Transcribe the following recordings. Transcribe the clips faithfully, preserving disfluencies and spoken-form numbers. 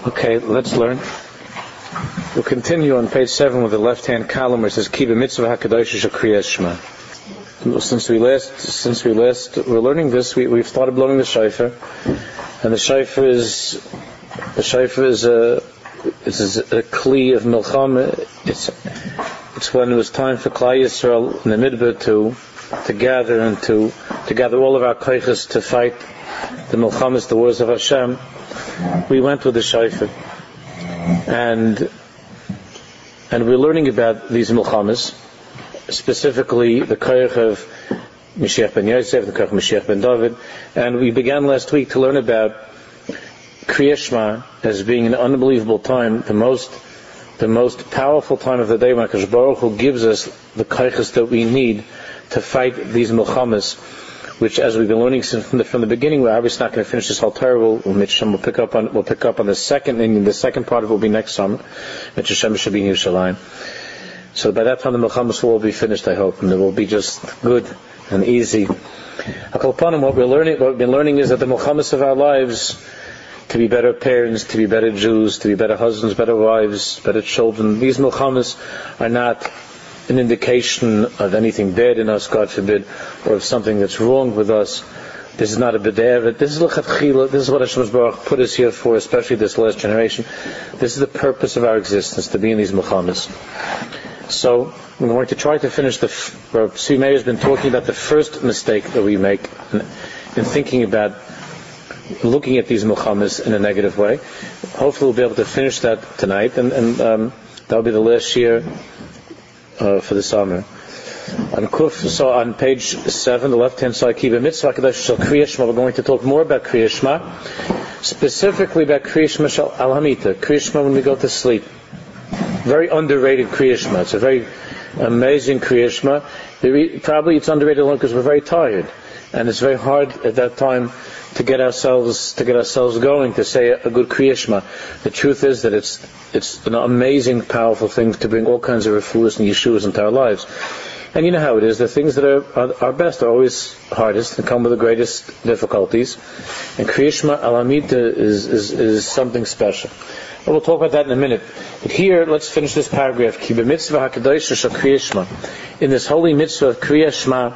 Okay, let's learn. We'll continue on page seven with the left-hand column where it says Ki b'mitzvah hakadosh shel kriyas shema. Since we last, since we last, we're learning this. We, we've started blowing the shofar, and the shofar is the shofar is a it's a kli of milchama. It's it's when it was time for Klal Yisrael in the midbar to to gather and to to gather all of our koiches to fight the milchamas, the wars of Hashem. We went with the shofar, and and we're learning about these milchamas, specifically the koich of Mashiach ben Yosef, the koich of Mashiach ben David, and we began last week to learn about Kriyas Shema as being an unbelievable time, the most the most powerful time of the day when HaKadosh Baruch Hu gives us the koiches that we need to fight these milchamas, which, as we've been learning from the, from the beginning, we're obviously not going to finish this whole Torah. We'll, we'll pick up on we'll pick up on the second, and the second part of it will be next summer. Mitzvah Shem should be in Yerushalayim. So by that time the milchamas will all be finished, I hope, and it will be just good and easy. Akalpanim, what we're learning, what we've been learning is that the milchamas of our lives, to be better parents, to be better Jews, to be better husbands, better wives, better children, these milchamas are not an indication of anything bad in us, God forbid, or of something that's wrong with us. This is not a b'devet. This is l'chatchila. This is what Hashem Baruch put us here for, especially this last generation. This is the purpose of our existence, to be in these milchamas. So we're going to try to finish the. Or Sri Meir has been talking about the first mistake that we make in, in thinking about looking at these milchamas in a negative way. Hopefully, we'll be able to finish that tonight, and, and um, that'll be the last year. Uh, for the summer. On Kuf, so on page seven, the left-hand side, Ki b'mitzvah hakadosh shel kriyas shema. We're going to talk more about kriyas shema, specifically about kriyas shema shel al hamita, kriyas shema when we go to sleep. Very underrated kriyas shema. It's a very amazing kriyas shema. Probably it's underrated only because we're very tired, and it's very hard at that time to get ourselves to get ourselves going to say a, a good kriyas shema. The truth is that it's it's an amazing, powerful thing to bring all kinds of refuahs and yeshuas into our lives. And you know how it is. The things that are, are, are best are always hardest and come with the greatest difficulties. And kriyas shema al hamita is, is is something special. But we'll talk about that in a minute. But here, let's finish this paragraph. Ki b'mitzvah hakadosh shel kriyas shema. In this holy mitzvah of kriyas shema,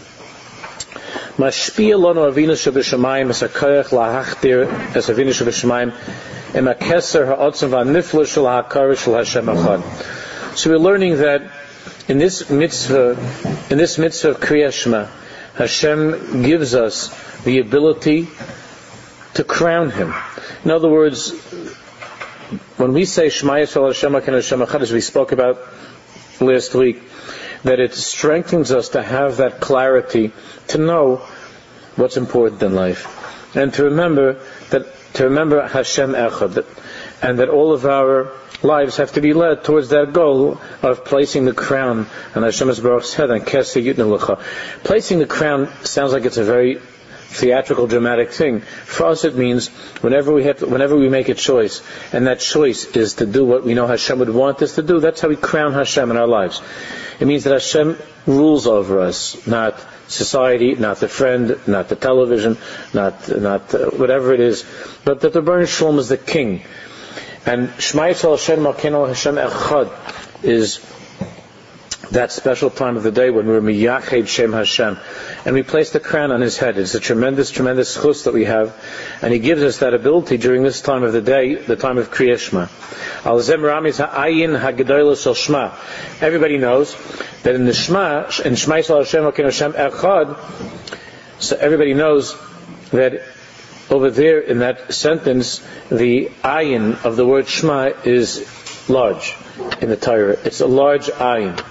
Mashpia lanu avinu shebeshamayim es hakoyach lahachtir es avinu shebeshamayim em hakeser ha'otzim va'nifla shel ha'akar shel Hashem echad. So we're learning that in this mitzvah, in this mitzvah of Kriyas Shema, Hashem gives us the ability to crown Him. In other words, when we say Shema Yisrael Hashem Elokeinu Hashem Echad, as we spoke about last week, that it strengthens us to have that clarity to know what's important in life, and to remember that to remember Hashem Echad, that, and that all of our lives have to be led towards that goal of placing the crown on Hashem's Baruch's head and Keseh Yitnu Lecha. Placing the crown sounds like it's a very theatrical, dramatic thing. For us, it means whenever we have, to, whenever we make a choice, and that choice is to do what we know Hashem would want us to do. That's how we crown Hashem in our lives. It means that Hashem rules over us, not society, not the friend, not the television, not not uh, whatever it is, but that the Rebbeinu Shalom is the king. And Shema Yisrael Hashem Elokeinu Hashem Echad is that special time of the day when we're miyached Shem Hashem, and we place the crown on His head. It's a tremendous, tremendous chus that we have, and He gives us that ability during this time of the day, the time of Kriyas Shema. Al Zem Ramis Ha'ayin Ha'gedolah Shel Shema. Everybody knows that in the Shema, in Shema Yisrael Hashem Elokeinu Hashem Echad, so everybody knows that over there in that sentence, the ayin of the word Shema is large in the Torah. It's a large ayin.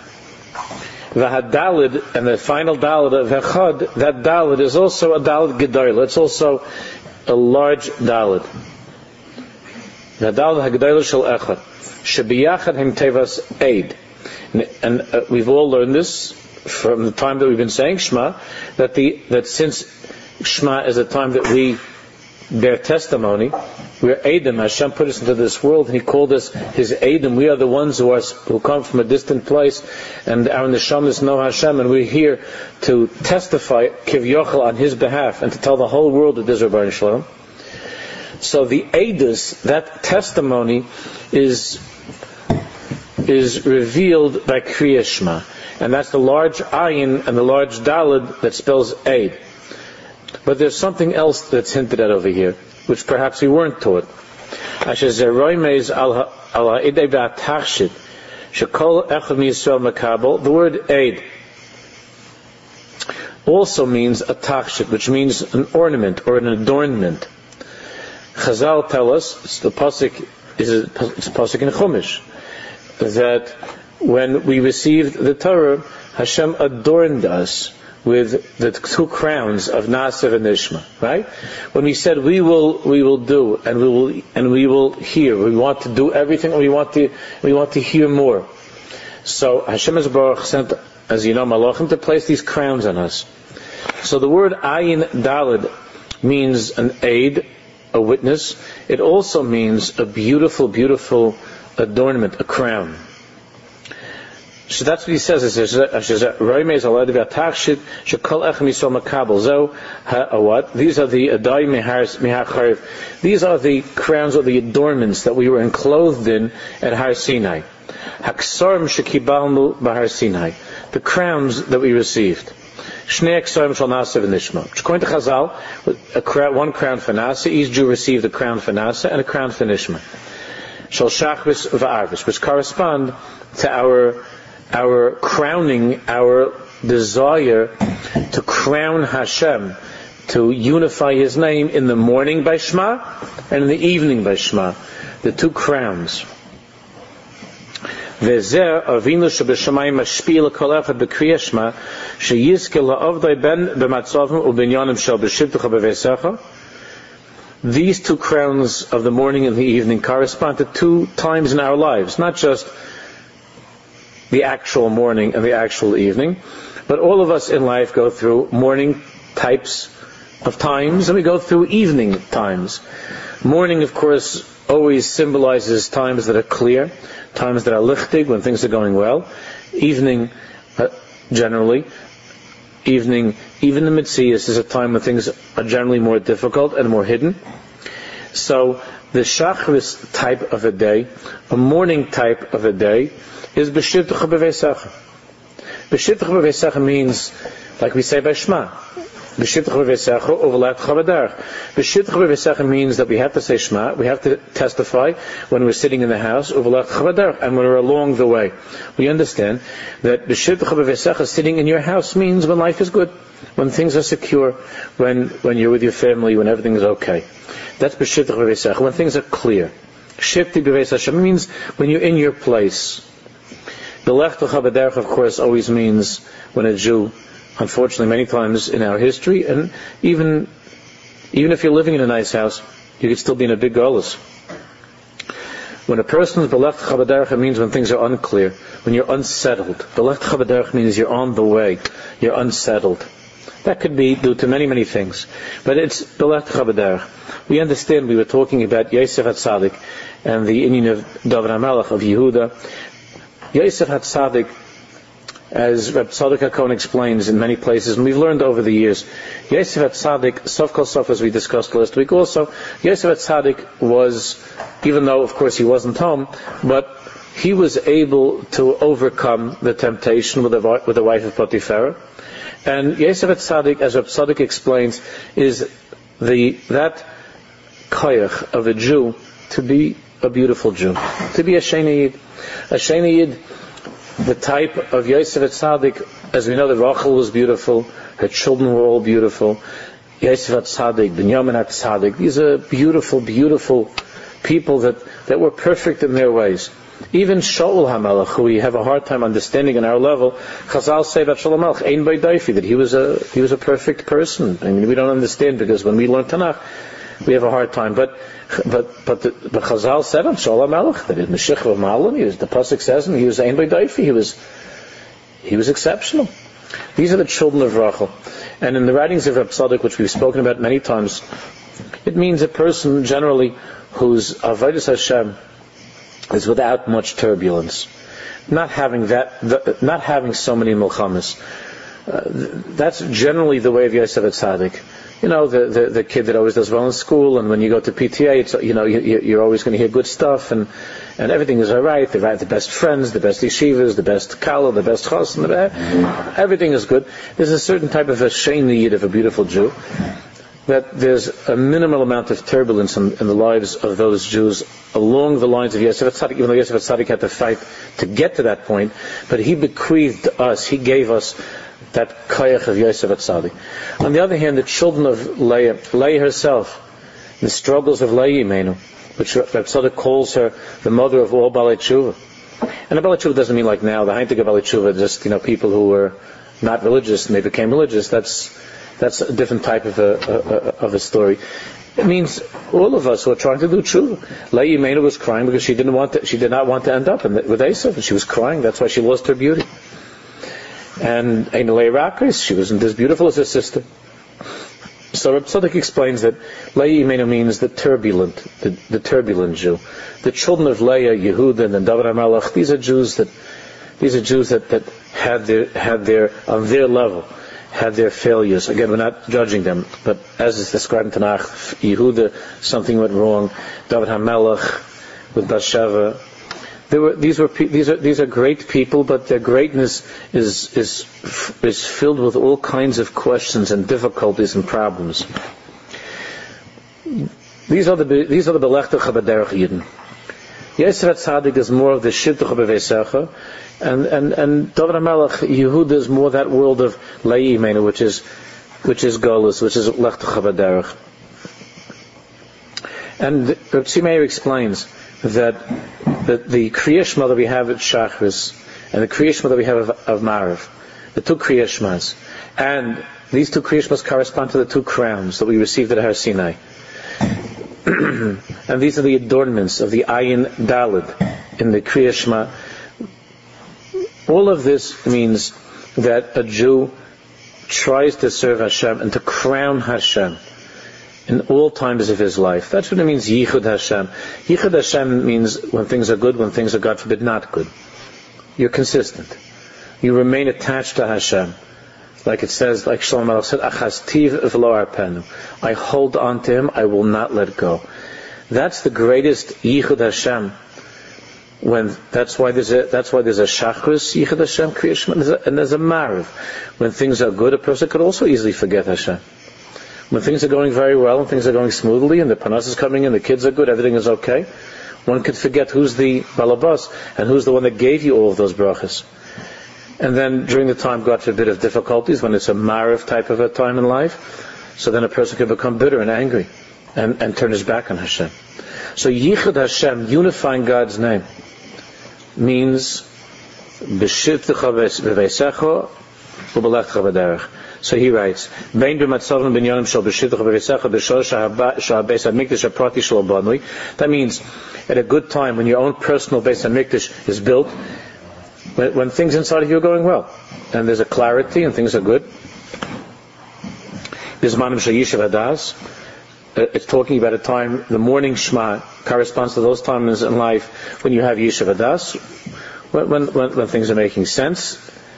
V'hadalid, and the final dalid of Echad, that dalid is also a dalid gedolah. It's also a large dalid. V'hadalid ha'gedolah shel Echad. Shebiyachad him tevas eid. And, and uh, we've all learned this from the time that we've been saying Shema, that the that since Shema is a time that we bear testimony, we're Eidim. Hashem put us into this world, and He called us His Eidim. We are the ones who are who come from a distant place, and our neshamas know Hashem, and we're here to testify Kiv Yochel on His behalf, and to tell the whole world that there's Rebbeinu Shalom. So the Eidus, that testimony, is is revealed by Kriya Shema. And that's the large ayin and the large dalid that spells Eid. But there's something else that's hinted at over here, which perhaps we weren't taught. The word Eid also means a tachshit, which means an ornament or an adornment. Chazal tell us, it's the pasuk is a, it's a pasuk in Chumash, that when we received the Torah, Hashem adorned us with the two crowns of Naaseh and Nishma. Right? When we said we will, we will do, and we will, and we will hear. We want to do everything, and we want to, we want to hear more. So Hashem has Baruch sent, as you know, Malachim to place these crowns on us. So the word Ayin Dalid means an aid, a witness. It also means a beautiful, beautiful adornment, a crown. So that's what he says. It says, what? These are the adai mihar charev. These are the crowns or the adornments that we were enclothed in at Har Sinai. Haksarim shekibalnu b'Har Sinai. The crowns that we received. Shnei haksarim shel Naaseh v'Nishma. According to Chazal, a crown, one crown for Naaseh. Each Jew received a crown for Naaseh and a crown for Nishma. Shel Shachris v'Arvis, which correspond to our our crowning, our desire to crown Hashem, to unify His name in the morning by Shema and in the evening by Shema. The two crowns. Vezer avinu shebeshamayim mashpil kol echad b'kriyas Shema sheyizke la'avdai ben b'matzavim u'binyanim shel b'shivtecha b'veisecha. These two crowns of the morning and the evening correspond to two times in our lives, not just the actual morning and the actual evening, but all of us in life go through morning types of times and we go through evening times. Morning, of course, always symbolizes times that are clear, times that are lichtig, when things are going well. Evening, uh, generally, evening, even the Mitzias is a time when things are generally more difficult and more hidden. So the Shachris type of a day, a morning type of a day, is b'shivtecha b'veisecha. B'shivtecha b'veisecha means, like we say by Shema, b'shivtecha b'veisecha uvelatcha b'derech. B'shivtecha b'veisecha means that we have to say Shema, we have to testify when we're sitting in the house, uvelatcha b'derech, and when we're along the way. We understand that b'shivtecha b'veisecha, sitting in your house, means when life is good, when things are secure, when when you're with your family, when everything is okay. That's b'shivtecha b'veisecha, when things are clear. Shivti b'veisecha means when you're in your place. The B'lechtecha b'derech, of course, always means when a Jew, unfortunately many times in our history, and even even if you're living in a nice house, you could still be in a big galus. When a person is B'lechtecha b'derech, it means when things are unclear, when you're unsettled. B'lechtecha b'derech means you're on the way, you're unsettled. That could be due to many, many things. But it's B'lechtecha b'derech. We understand we were talking about Yosef HaTzadik and the Indian of David HaMelech, of Yehuda. Yosef HaTzadik, as Reb Tzadok HaKohen explains in many places, and we've learned over the years, Yosef HaTzadik, Sof Kol Sof, as we discussed last week also, Yosef HaTzadik was, even though of course he wasn't home, but he was able to overcome the temptation with the, with the wife of Potiphar. And Yosef HaTzadik, as Reb Tzadok explains, is the that koyach of a Jew to be a beautiful Jew, to be a Sheni Yid. A Sheni Yid, the type of Yosef HaTzadik, as we know that Rachel was beautiful, her children were all beautiful. Yosef HaTzadik, Binyamin HaTzadik, these are beautiful, beautiful people that, that were perfect in their ways. Even Shaul HaMelech, who we have a hard time understanding on our level, Chazal say about Shaul HaMelech, Ein Bei Daifi, that he was a he was a perfect person. I mean, we don't understand because when we learn Tanakh, we have a hard time. But but but the, but Chazal said on Shaul HaMelech that in Meshich of Malim, he was, the pasuk says, he was Ein Bei Daifi. He was he was exceptional. These are the children of Rachel, and in the writings of Reb Tzadok, which we've spoken about many times, it means a person generally whose avodas Hashem is without much turbulence, not having that, the, not having so many milchamas. Uh, that's generally the way of Yosef HaTzadik. you know, the, the, the kid that always does well in school, and when you go to P T A, it's, you know, you, you're always going to hear good stuff, and, and everything is all right. They write the best friends, the best yeshivas, the best kala, the best chos, and the, everything is good. There's a certain type of a sheni of a beautiful Jew, that there's a minimal amount of turbulence in, in the lives of those Jews along the lines of Yosef Atzadik, even though Yosef Atzadik had to fight to get to that point, but he bequeathed us, he gave us that koyach of Yosef Atzadik. On the other hand, the children of Leah, Leah herself, the struggles of Leah Imenu, which Atzadik calls her the mother of all Balei Tshuva. And a Balei Tshuva doesn't mean like now, the Heintige Balei Tshuva, just, you know, people who were not religious and they became religious. That's That's a different type of a, a, of a story. It means all of us who are trying to do tshuva. Leah Imenu was crying because she didn't want to, she did not want to end up in the, with Esav, and she was crying. That's why she lost her beauty. And Ein Leah Rakis, she wasn't as beautiful as her sister. So Reb Tzadok explains that Leah Imenu means the turbulent, the, the turbulent Jew. The children of Leah, Yehuda, and David HaMelech, these are Jews that these are Jews that, that had their had their on their level. Had their failures. Again, we're not judging them, but as is described in Tanakh, Yehuda, something went wrong. David HaMelech with Bathsheba. There were these were these are these are great people, but their greatness is is is filled with all kinds of questions and difficulties and problems. These are the these are the Belechtach Habaderech Yidden. Yosef Atzadik is more of the Shidduch B'Veisecha, and and and David HaMelech, Yehuda is more that world of Leah Imenu, which is which is Golus, which is Lechtach Habaderech. And Reb Tzvi Meir explains that the, the Kriya Shema that we have at Shachris and the Kriya Shema that we have of, of Marav, the two Kriya Shemas, and these two Kriya Shemas correspond to the two crowns that we received at Har Sinai. And these are the adornments of the Ayin Dalid in the Kriya Shema. All of this means that a Jew tries to serve Hashem and to crown Hashem in all times of his life. That's what it means, Yichud Hashem. Yichud Hashem means when things are good, when things are, God forbid, not good. You're consistent. You remain attached to Hashem. Like it says, like Shlomo Melech said, Achastiv v'lo arpenu. I hold on to Him, I will not let go. That's the greatest Yichud Hashem. When that's why there's a that's why there's a Shachris Yichud Hashem Kriya Shema, and there's a Marav. When things are good, a person could also easily forget Hashem. When things are going very well and things are going smoothly, and the panas is coming in, the kids are good, everything is okay, one could forget who's the balabas and who's the one that gave you all of those brachas. And then during the time, God forbid, of difficulties, when it's a Marav type of a time in life, so then a person can become bitter and angry and, and turn his back on Hashem. So Yichud Hashem, unifying God's name, means B'shivtecha v'veisecha u'b'lechtecha v'derech. So he writes, Bein b'matzav b'nyanim shel b'shivtecha v'veisecha b'shor sha'beis HaMikdash ha'prati shel banui. That means at a good time, when your own personal Beis HaMikdash is built, When, when things inside of you are going well, and there's a clarity and things are good. There's manim shayishav hadas. It's talking about a time, the morning Shema corresponds to those times in life when you have yishav hadas, when, when, when, when things are making sense.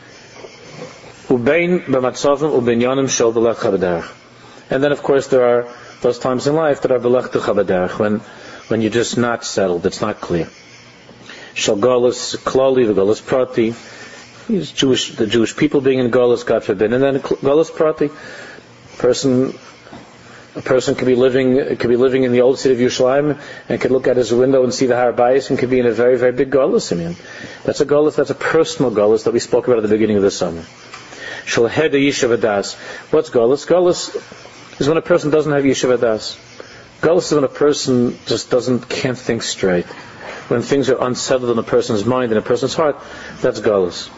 Ubein b'matzavim ubenyanim shel b'lech habaderech. And then of course there are those times in life that are b'lech habaderech, when when you're just not settled, it's not clear. Shal Golus Klali, the Golus Prati, Jewish, the Jewish people being in Golus, God forbid, and then Golus Prati. Person, a person could be living, could be living in the old city of Yerushalayim and could look at his window and see the Har Bayis and could be in a very, very big Golus. I mean, that's a Golus, that's a personal Golus that we spoke about at the beginning of the summer. Shal Heda Yishav Hadas. What's Golus? Golus is when a person doesn't have Yishav Hadas. Golus is when a person just doesn't, can't think straight. When things are unsettled in a person's mind and a person's heart, that's Golus.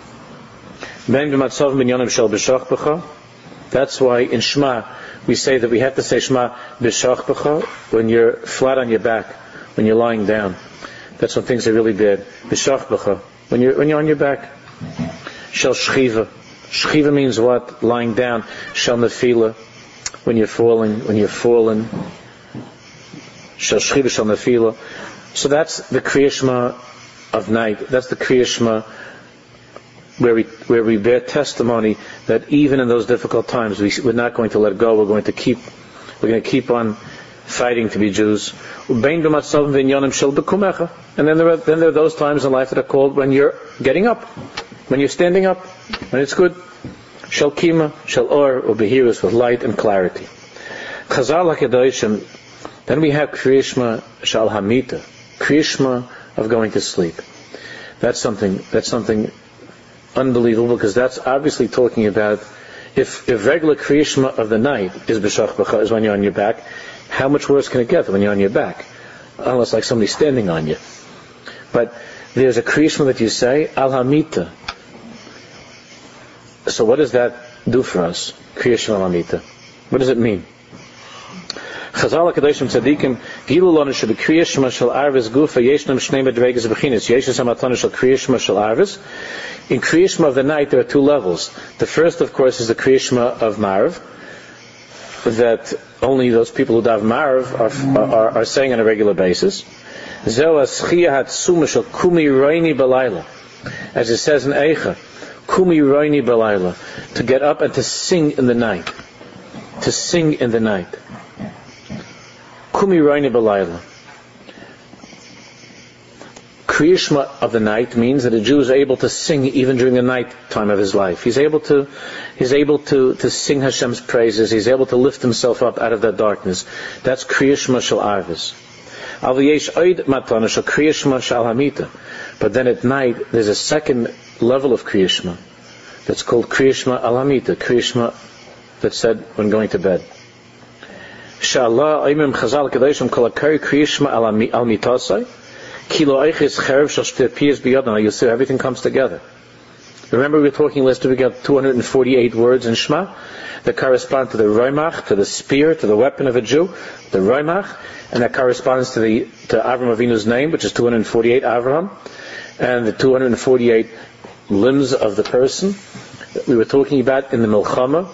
That's why in Shema we say that we have to say Shema b'shach when you're flat on your back, when you're lying down. That's when things are really bad. B'shach when you're when you're on your back. Shel shchiva. Shchiva means what? Lying down. Shel nefila, when you're falling, when you're fallen. Shel shchiva, shel nefila. So that's the Kriya Shema of night. That's the Kriya Shema where we where we bear testimony that even in those difficult times, we, we're not going to let go. We're going to keep we're going to keep on fighting to be Jews. And then there are then there are those times in life that are called when you're getting up, when you're standing up, when it's good. Shel kima, shel or, or behirus, with light and clarity. Chazal HaKadoshim. Then we have Kriyishma Shal Hamita, Kriyishma of going to sleep. That's something. That's something unbelievable, because that's obviously talking about if if regular Kriyishma of the night is b'shach b'cha, is when you're on your back. How much worse can it get when you're on your back? Unless like somebody standing on you. But there's a Kriyishma that you say Al Hamita. So what does that do for us? Kriyishma Al Hamita. What does it mean? Chazal HaKadoshim Tzadikim Gilu Lanu Shel Kriyishma Shel Arvis Gufa Yeshnam Shnei Madregas Bechinis Yeshes HaMatana Shel Kriyishma Shel Arvis. In Kriyishma of the night there are two levels. The first, of course, is the Kriyishma of Marv, that only those people who dav Marv are, are, are saying on a regular basis. Zeh Aschiyah Hatzuma Shel Kumi Roini Balayla, as it says in Eicha, Kumi Roini Balayla, to get up and to sing in the night, to sing in the night. Kumi Roini Balayla. Kriyishma of the night means that a Jew is able to sing even during the night time of his life. He's able to, he's able to, to sing Hashem's praises. He's able to lift himself up out of that darkness. That's Kriyishma Shel Arvis. Al Yesh Oid Matana Shel Kriyishma Shel Hamita. But then at night there's a second level of Kriyishma that's called Kriyishma Al Hamita, Kriyishma that's said when going to bed. Shallah Aimim Chazal Kadoshim Kol Akari Kriyishma Al Mitasai. Kilo Eiches Cherev Shel Shter Piyas Biyadam. You see, everything comes together. Remember we were talking last week, we got two hundred forty-eight words in Shema that correspond to the Roimach, to the spear, to the weapon of a Jew, the Roimach, and that corresponds to the to Avram Avinu's name, which is two hundred forty-eight Avraham, and the two hundred forty-eight limbs of the person that we were talking about in the Milchama.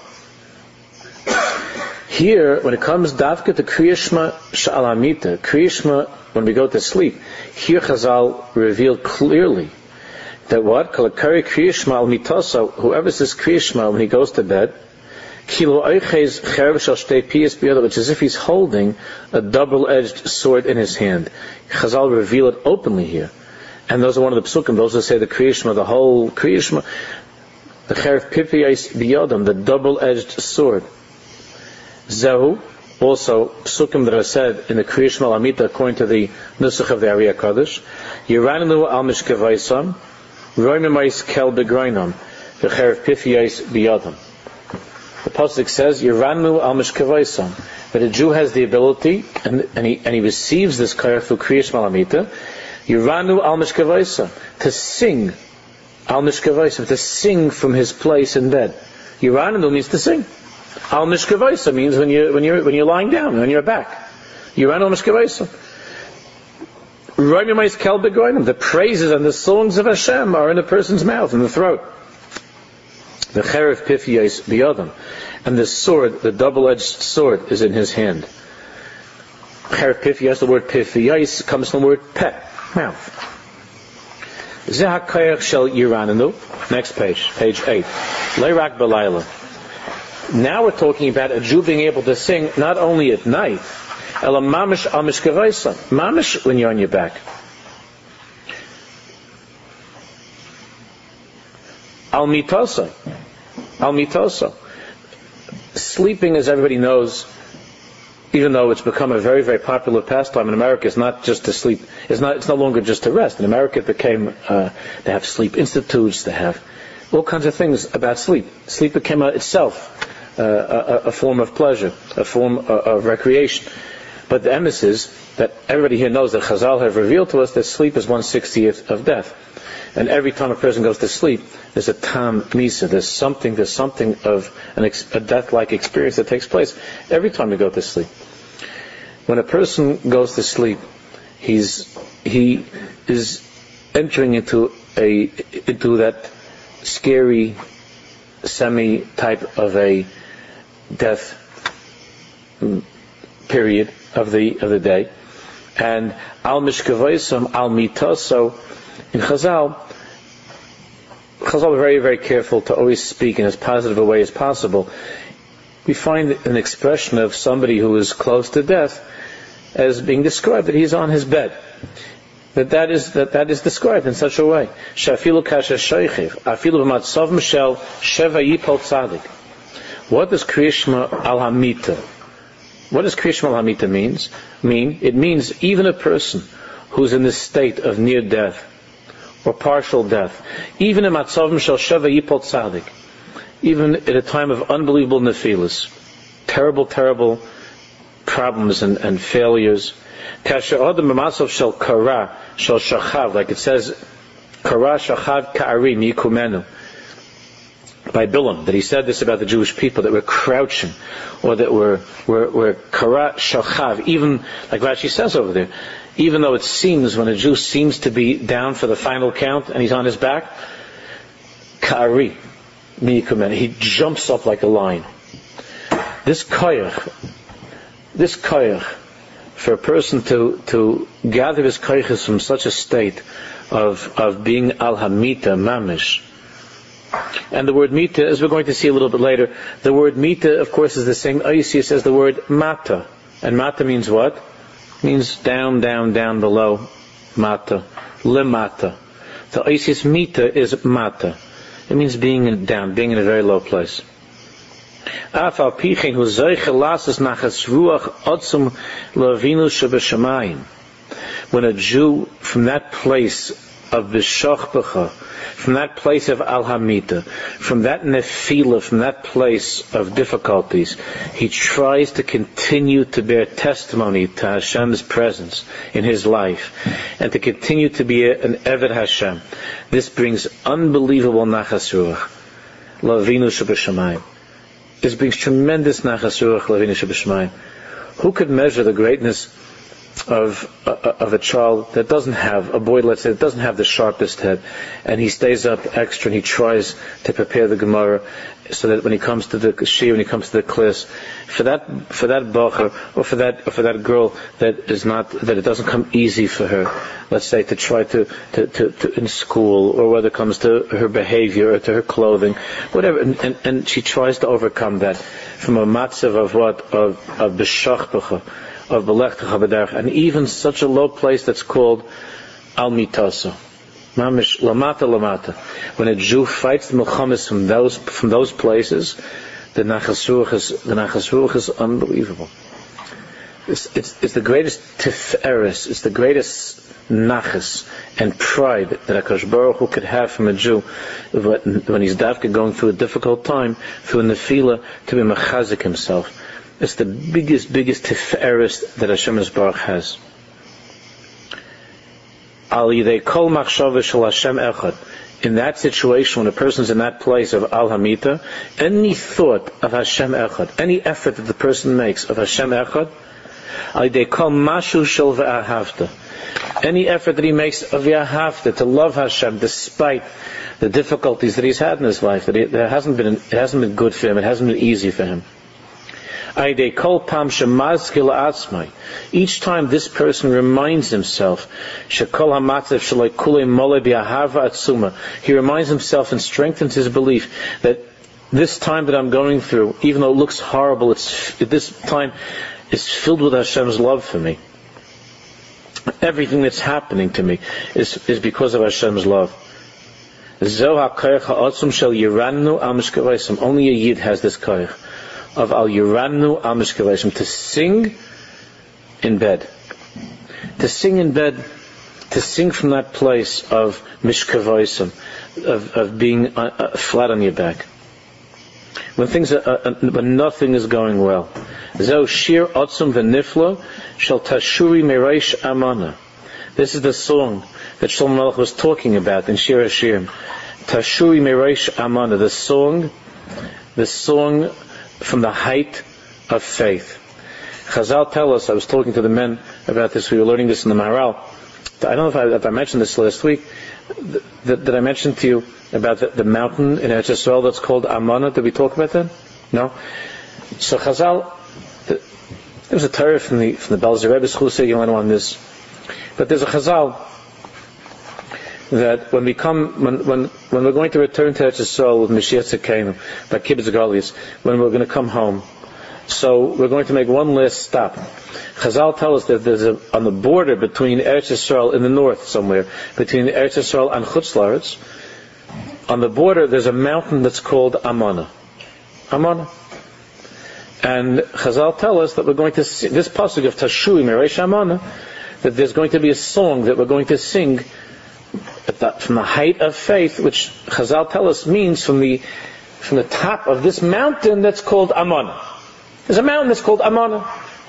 Here, when it comes Davka to Kriyishma Shal Hamita, Kriyishma when we go to sleep, here Chazal revealed clearly that what? Kalakari Kriyishma Al Mitasa, whoever says Kriyishma when he goes to bed, Kilo Eiches Cherev Shel Shtei Piyas Biyado, which is as if he's holding a double-edged sword in his hand. Chazal reveal it openly here. And those are one of the psukim, those who say the Kriyishma, the whole Kriyishma, the Cherev Piyas Biyadam, the double-edged sword. Zehu, also psukim that are said in the Kriyishma Al Hamita according to the Nusach of the Ari HaKadosh. Yiranenu al mishkevaisam, roimimais kel begroinam, v'cherev pifiyais biyadam. The pasuk says, Yiranenu al mishkevaisam, that a Jew has the ability, and, and, he, and he receives this kayach through Kriyishma Al Hamita, Yiranenu al mishkevaisam, to sing, al mishkevaisam, to sing from his place in bed. Yiranenu means to sing. Al mishkevaisa means when you when you're when you're lying down on your back. You ran al mishkevaisa. Roimimais kel begoinim. The praises and the songs of Hashem are in a person's mouth, in the throat. The cherev pifiyais biyadam, and the sword, the double-edged sword, is in his hand. Cherev pifiyais, the word pifiyais comes from the word pet, mouth. Zeh hakayach shel yiranenu. Next page, page eight. Leirak balayla. Now we're talking about a Jew being able to sing not only at night, ela mamish al mishkevaisa, mamish when you're on your back. Al mitosa, al mitosa. Sleeping, as everybody knows, even though it's become a very, very popular pastime in America, is not just to sleep. It's not. It's no longer just to rest. In America, it became. Uh, they have sleep institutes. They have all kinds of things about sleep. Sleep became uh, itself. Uh, a, a form of pleasure, a form of, of recreation. But the emes is that everybody here knows that Chazal have revealed to us that sleep is one sixtieth of death. And every time a person goes to sleep, there's a tam misa, there's something, there's something of an ex, a death-like experience that takes place every time you go to sleep. When a person goes to sleep, he's he is entering into a into that scary semi type of a death period of the of the day, and al mishkevaisam al mitaso in Chazal, Chazal are very, very careful to always speak in as positive a way as possible. We find an expression of somebody who is close to death as being described that he's on his bed. That that is that that is described in such a way. Shafilu kasha sheichiv, afilu b'matzav mishel sheva yipol tzadik. What does Kriya Shema al hamita? What does Kriya Shema al hamita means? Mean it means even a person who's in this state of near death or partial death, even in matzav mishel sheva yipol tzadik, even at a time of unbelievable nefilas, terrible, terrible problems and, and failures. Kasher adam b'matzav shel kara shel shachav, like it says, kara shachav ka'ari mikumenu, by Bilam, that he said this about the Jewish people, that were crouching, or that were were, were kara shachav, even like Rashi says over there, even though it seems when a Jew seems to be down for the final count and he's on his back, ka'ari mikumenu, he jumps up like a lion. This koyach, this koyach, for a person to, to gather his koyches from such a state of, of being al-hamita, mamish. And the word mita, as we're going to see a little bit later, the word mita, of course, is the same oisius as the word mata. And mata means what? It means down, down, down below. Mata. Lemata. The oisius mita is mata. It means being in, down, being in a very low place. When a Jew from that place of b'shachbacha, from that place of al-hamita, from that nefila, from that place of difficulties, he tries to continue to bear testimony to Hashem's presence in his life, and to continue to be an Eved Hashem. This brings unbelievable nachas ruach, Lavinu Shebashamayim. This brings tremendous nachas ruach, Lavinu Shebashamayim. Who could measure the greatness of uh, of a child that doesn't have, a boy, let's say, that doesn't have the sharpest head, and he stays up extra and he tries to prepare the Gemara so that when he comes to the shir, when he comes to the class, for that for that bacher, or for that or for that girl that is not, that it doesn't come easy for her, let's say, to try to, to, to, to in school, or whether it comes to her behavior or to her clothing, whatever, and, and, and she tries to overcome that from a matzav of what, of of b'shachbacha, of Belechtacha B'derech, and even such a low place that's called Al Mitasa, Mamish Lamata Lamata. When a Jew fights the Milchamis from those from those places, the Nachas Ruach is the Nachas Ruach is unbelievable. It's, it's, it's the greatest tiferes, it's the greatest nachas and pride that HaKadosh Baruch Hu could have from a Jew when he's dafka going through a difficult time, through a nefila, to be mechazik himself. It's the biggest, biggest tiferes that Hashem Yisbarach has. Al yidei kol machshava shel Hashem echad. In that situation, when a person's in that place of al hamita, any thought of Hashem echad, any effort that the person makes of Hashem echad, al yidei kol mashu shel ve'ahavta, any effort that he makes of ve'ahavta, to love Hashem despite the difficulties that he's had in his life, that it hasn't been, it hasn't been good for him, it hasn't been easy for him. Each time this person reminds himself, he reminds himself and strengthens his belief that this time that I'm going through, even though it looks horrible, it's, this time is filled with Hashem's love for me. Everything that's happening to me is, is because of Hashem's love. Only a Yid has this koyach of al yiranu al mishkavayim, to sing in bed, to sing in bed, to sing from that place of mishkavayim, of of being uh, uh, flat on your back, when things are, uh, when nothing is going well. Zeu shir otzum v'nifla shel tashuri mereish amana. This is the song that Shlomo Melech was talking about in Shir Hashirim. Tashuri mereish amana, the song, the song from the height of faith. Chazal tell us, I was talking to the men about this, we were learning this in the Maharal. I don't know if I, if I mentioned this last week. Did, did I mention to you about the, the mountain in Eretz Yisrael that's called Amana? Did we talk about that? No? So Chazal, the, there was a Torah from the from the Belzer Rebbe's Chusay, you went on this. But there's a Chazal that when we come, when when when we're going to return to Eretz Yisrael with Mashiach Tzidkeinu, by Kibbutz Galuyos, when we're going to come home, so we're going to make one last stop. Chazal tell us that there's a, on the border between Eretz Yisrael in the north somewhere, between Eretz Yisrael and Chutz La'aretz, on the border there's a mountain that's called Amana. Amana. And Chazal tell us that we're going to sing, this pasuk of Tashui Mereish Amana, that there's going to be a song that we're going to sing at the, from the height of faith, which Chazal tell us means from the from the top of this mountain that's called Amana. There's a mountain that's called Amana.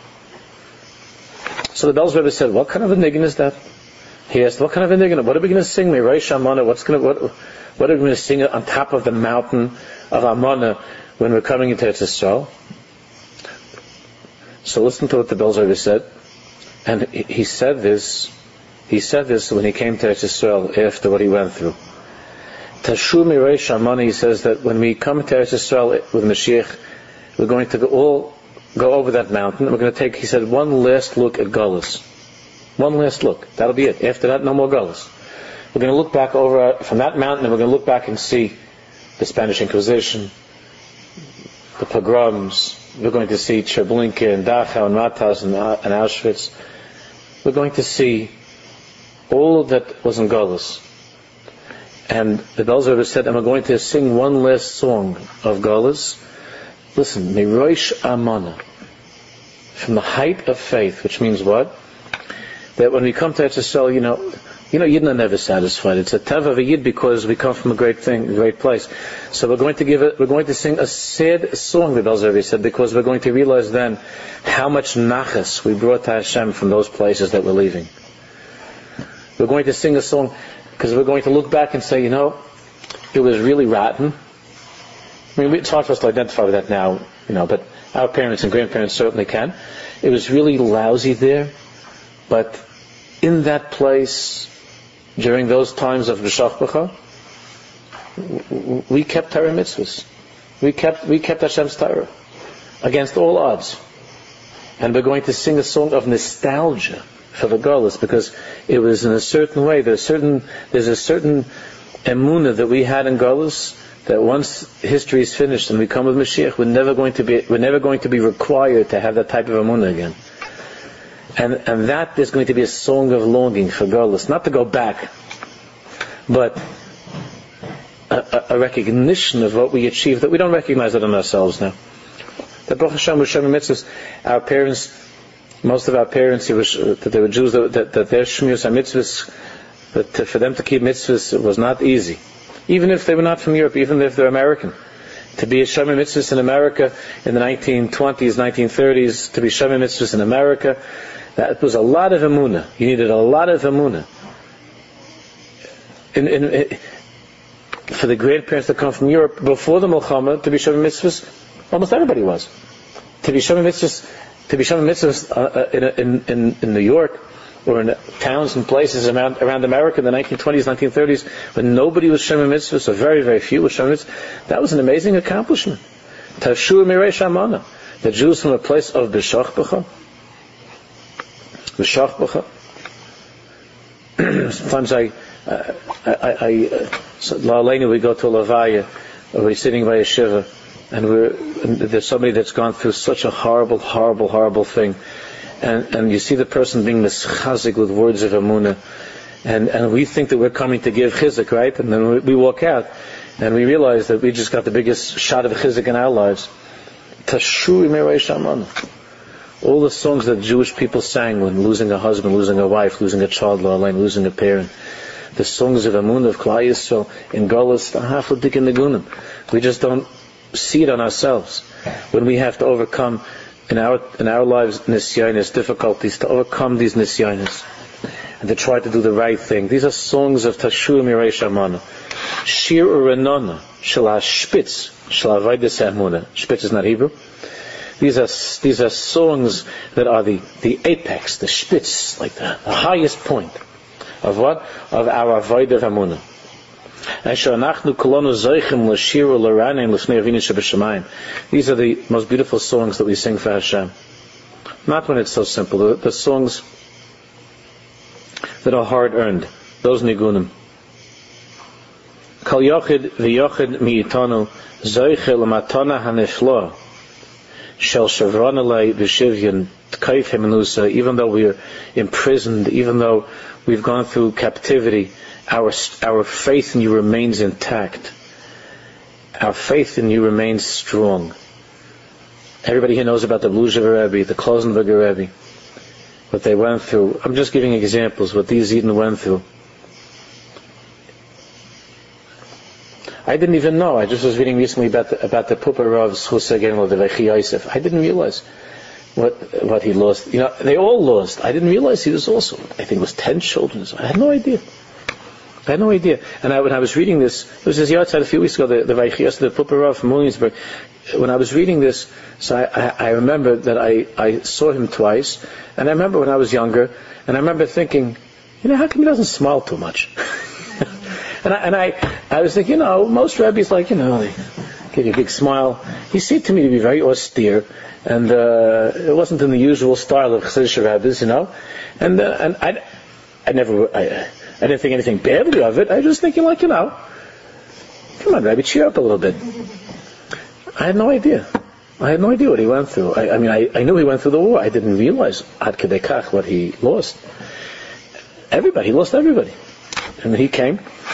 So the Belz Rebbe said, what kind of a niggin is that? He asked, what kind of a niggin? What are we going to sing? Mereish Amana. What's going to what? What are we going to sing on top of the mountain of Amana when we're coming into Eretz Yisrael? So listen to what the Belz Rebbe said. And he said this, he said this when he came to Eretz Yisrael after what he went through. Tashu Mereish Amana, he says that when we come to Eretz Yisrael with Mashiach, we're going to go all go over that mountain. We're going to take, he said, one last look at Galus. One last look. That'll be it. After that, no more Galus. We're going to look back over from that mountain, and we're going to look back and see the Spanish Inquisition, the pogroms. We're going to see Treblinka and Dachau and Matas and, uh, and Auschwitz. We're going to see all that was in Galus. And the Belz Rebbe said, and we're going to sing one last song of Galus. Listen, Mereish Amana, from the height of faith, which means what? That when we come to Eretz Yisrael, you know, you know, Yidden are never satisfied. It's a teva of a Yid because we come from a great thing, a great place. So we're going to give it, we're going to sing a sad song, the Belz Rebbe said, because we're going to realize then how much nachas we brought to Hashem from those places that we're leaving. We're going to sing a song because we're going to look back and say, you know, it was really rotten. I mean, it's hard for us to identify with that now, you know, but our parents and grandparents certainly can. It was really lousy there, but in that place, during those times of B'Shachbacha, we kept Torah mitzvahs. We kept we kept Hashem's Torah against all odds. And we're going to sing a song of nostalgia for the Galus, because it was in a certain way. There's certain there's a certain emunah that we had in Galus, that once history is finished and we come with Mashiach, we're never going to be we're never going to be required to have that type of emunah again. And and that is going to be a song of longing for Galus, not to go back, but a, a recognition of what we achieved that we don't recognize it in ourselves now. That Baruch Hashem was Shemim Mitzvahs. Our parents, most of our parents, it was, that they were Jews, that, that, that their Shmius HaMitzvahs, that to, for them to keep mitzvahs, it was not easy. Even if they were not from Europe, even if they're American. To be a Shemim Mitzvahs in America in the nineteen twenties, nineteen thirties, to be Shemim Mitzvahs in America, that was a lot of emunah. You needed a lot of emunah. In, in, in, for the grandparents that come from Europe, before the Milchama, to be Shemim Mitzvahs, almost everybody was. To be Shemim Mitzvahs, to be Shemim Mitzvahs uh, in, in, in, in New York, or in towns and places around, around America in the nineteen twenties, nineteen thirties, when nobody was Shemim Mitzvahs, or very, very few were Shemim Mitzvahs, that was an amazing accomplishment. Tashu Mereish Amana. The Jews from a place of B'Shachbacha, B'Shachbacha. Sometimes I, uh, I, I, uh, so, La'aleinu, we go to a Levaya, or we're sitting by a Shiva, and we're, and there's somebody that's gone through such a horrible, horrible, horrible thing. And, and you see the person being mischazik with words of emunah, and, and we think that we're coming to give chizuk, right? And then we, we walk out, and we realize that we just got the biggest shot of chizuk in our lives. Tashu Mereish Amana. All the songs that Jewish people sang when losing a husband, losing a wife, losing a child, losing a parent. The songs of emunah of Klal Yisrael in Galus, Hafudik and Negunim. We just don't see it on ourselves. When we have to overcome in our in our lives nisyanis, difficulties, to overcome these nisyanis and to try to do the right thing. These are songs of Tashu Mereish Amana. Shir Uranana Shel HaShpitz Shel Avodas HaEmunah. Shpitz is not Hebrew. These are these are songs that are the, the apex, the Shpitz, like the, the highest point of what? Of our Avodah HaEmunah. These are the most beautiful songs that we sing for Hashem. Not when it's so simple. The, the songs that are hard earned, those nigunim, Kol yochid v'yochid mi'itanu zoiche l'matana hanifla shel shavranalei v'shivyan t'kaif heminusa. Even though we are imprisoned, even though we've gone through captivity, our our faith in you remains intact. Our faith in you remains strong. Everybody here knows about the Blujever Rebbe, the Klosenberger Rebbe, what they went through. I'm just giving examples what these Yidden went through. I didn't even know. I just was reading recently about the, about the Pupa Rav's Hussein, the Vechi Yosef. I didn't realize what what he lost. You know, they all lost. I didn't realize he was also, I think it was ten children. I had no idea. I had no idea. And I, when I was reading this, it was this outside a few weeks ago, the, the Vechi Yosef, the Pupa Rav from Williamsburg. When I was reading this, so I, I, I remember that I, I saw him twice, and I remember when I was younger, and I remember thinking, you know, how come he doesn't smile too much? and I, and I, I was thinking, you know, most rabbis, like, you know, they give you a big smile. He seemed to me to be very austere, and uh, it wasn't in the usual style of Chassidish rabbis, you know. And uh, and I, I never, I, I didn't think anything badly of it. I was just thinking, like, you know, come on, Rabbi, cheer up a little bit. I had no idea. I had no idea what he went through. I, I mean, I, I knew he went through the war. I didn't realize ad kedei kach what he lost. Everybody, he lost everybody. And he came,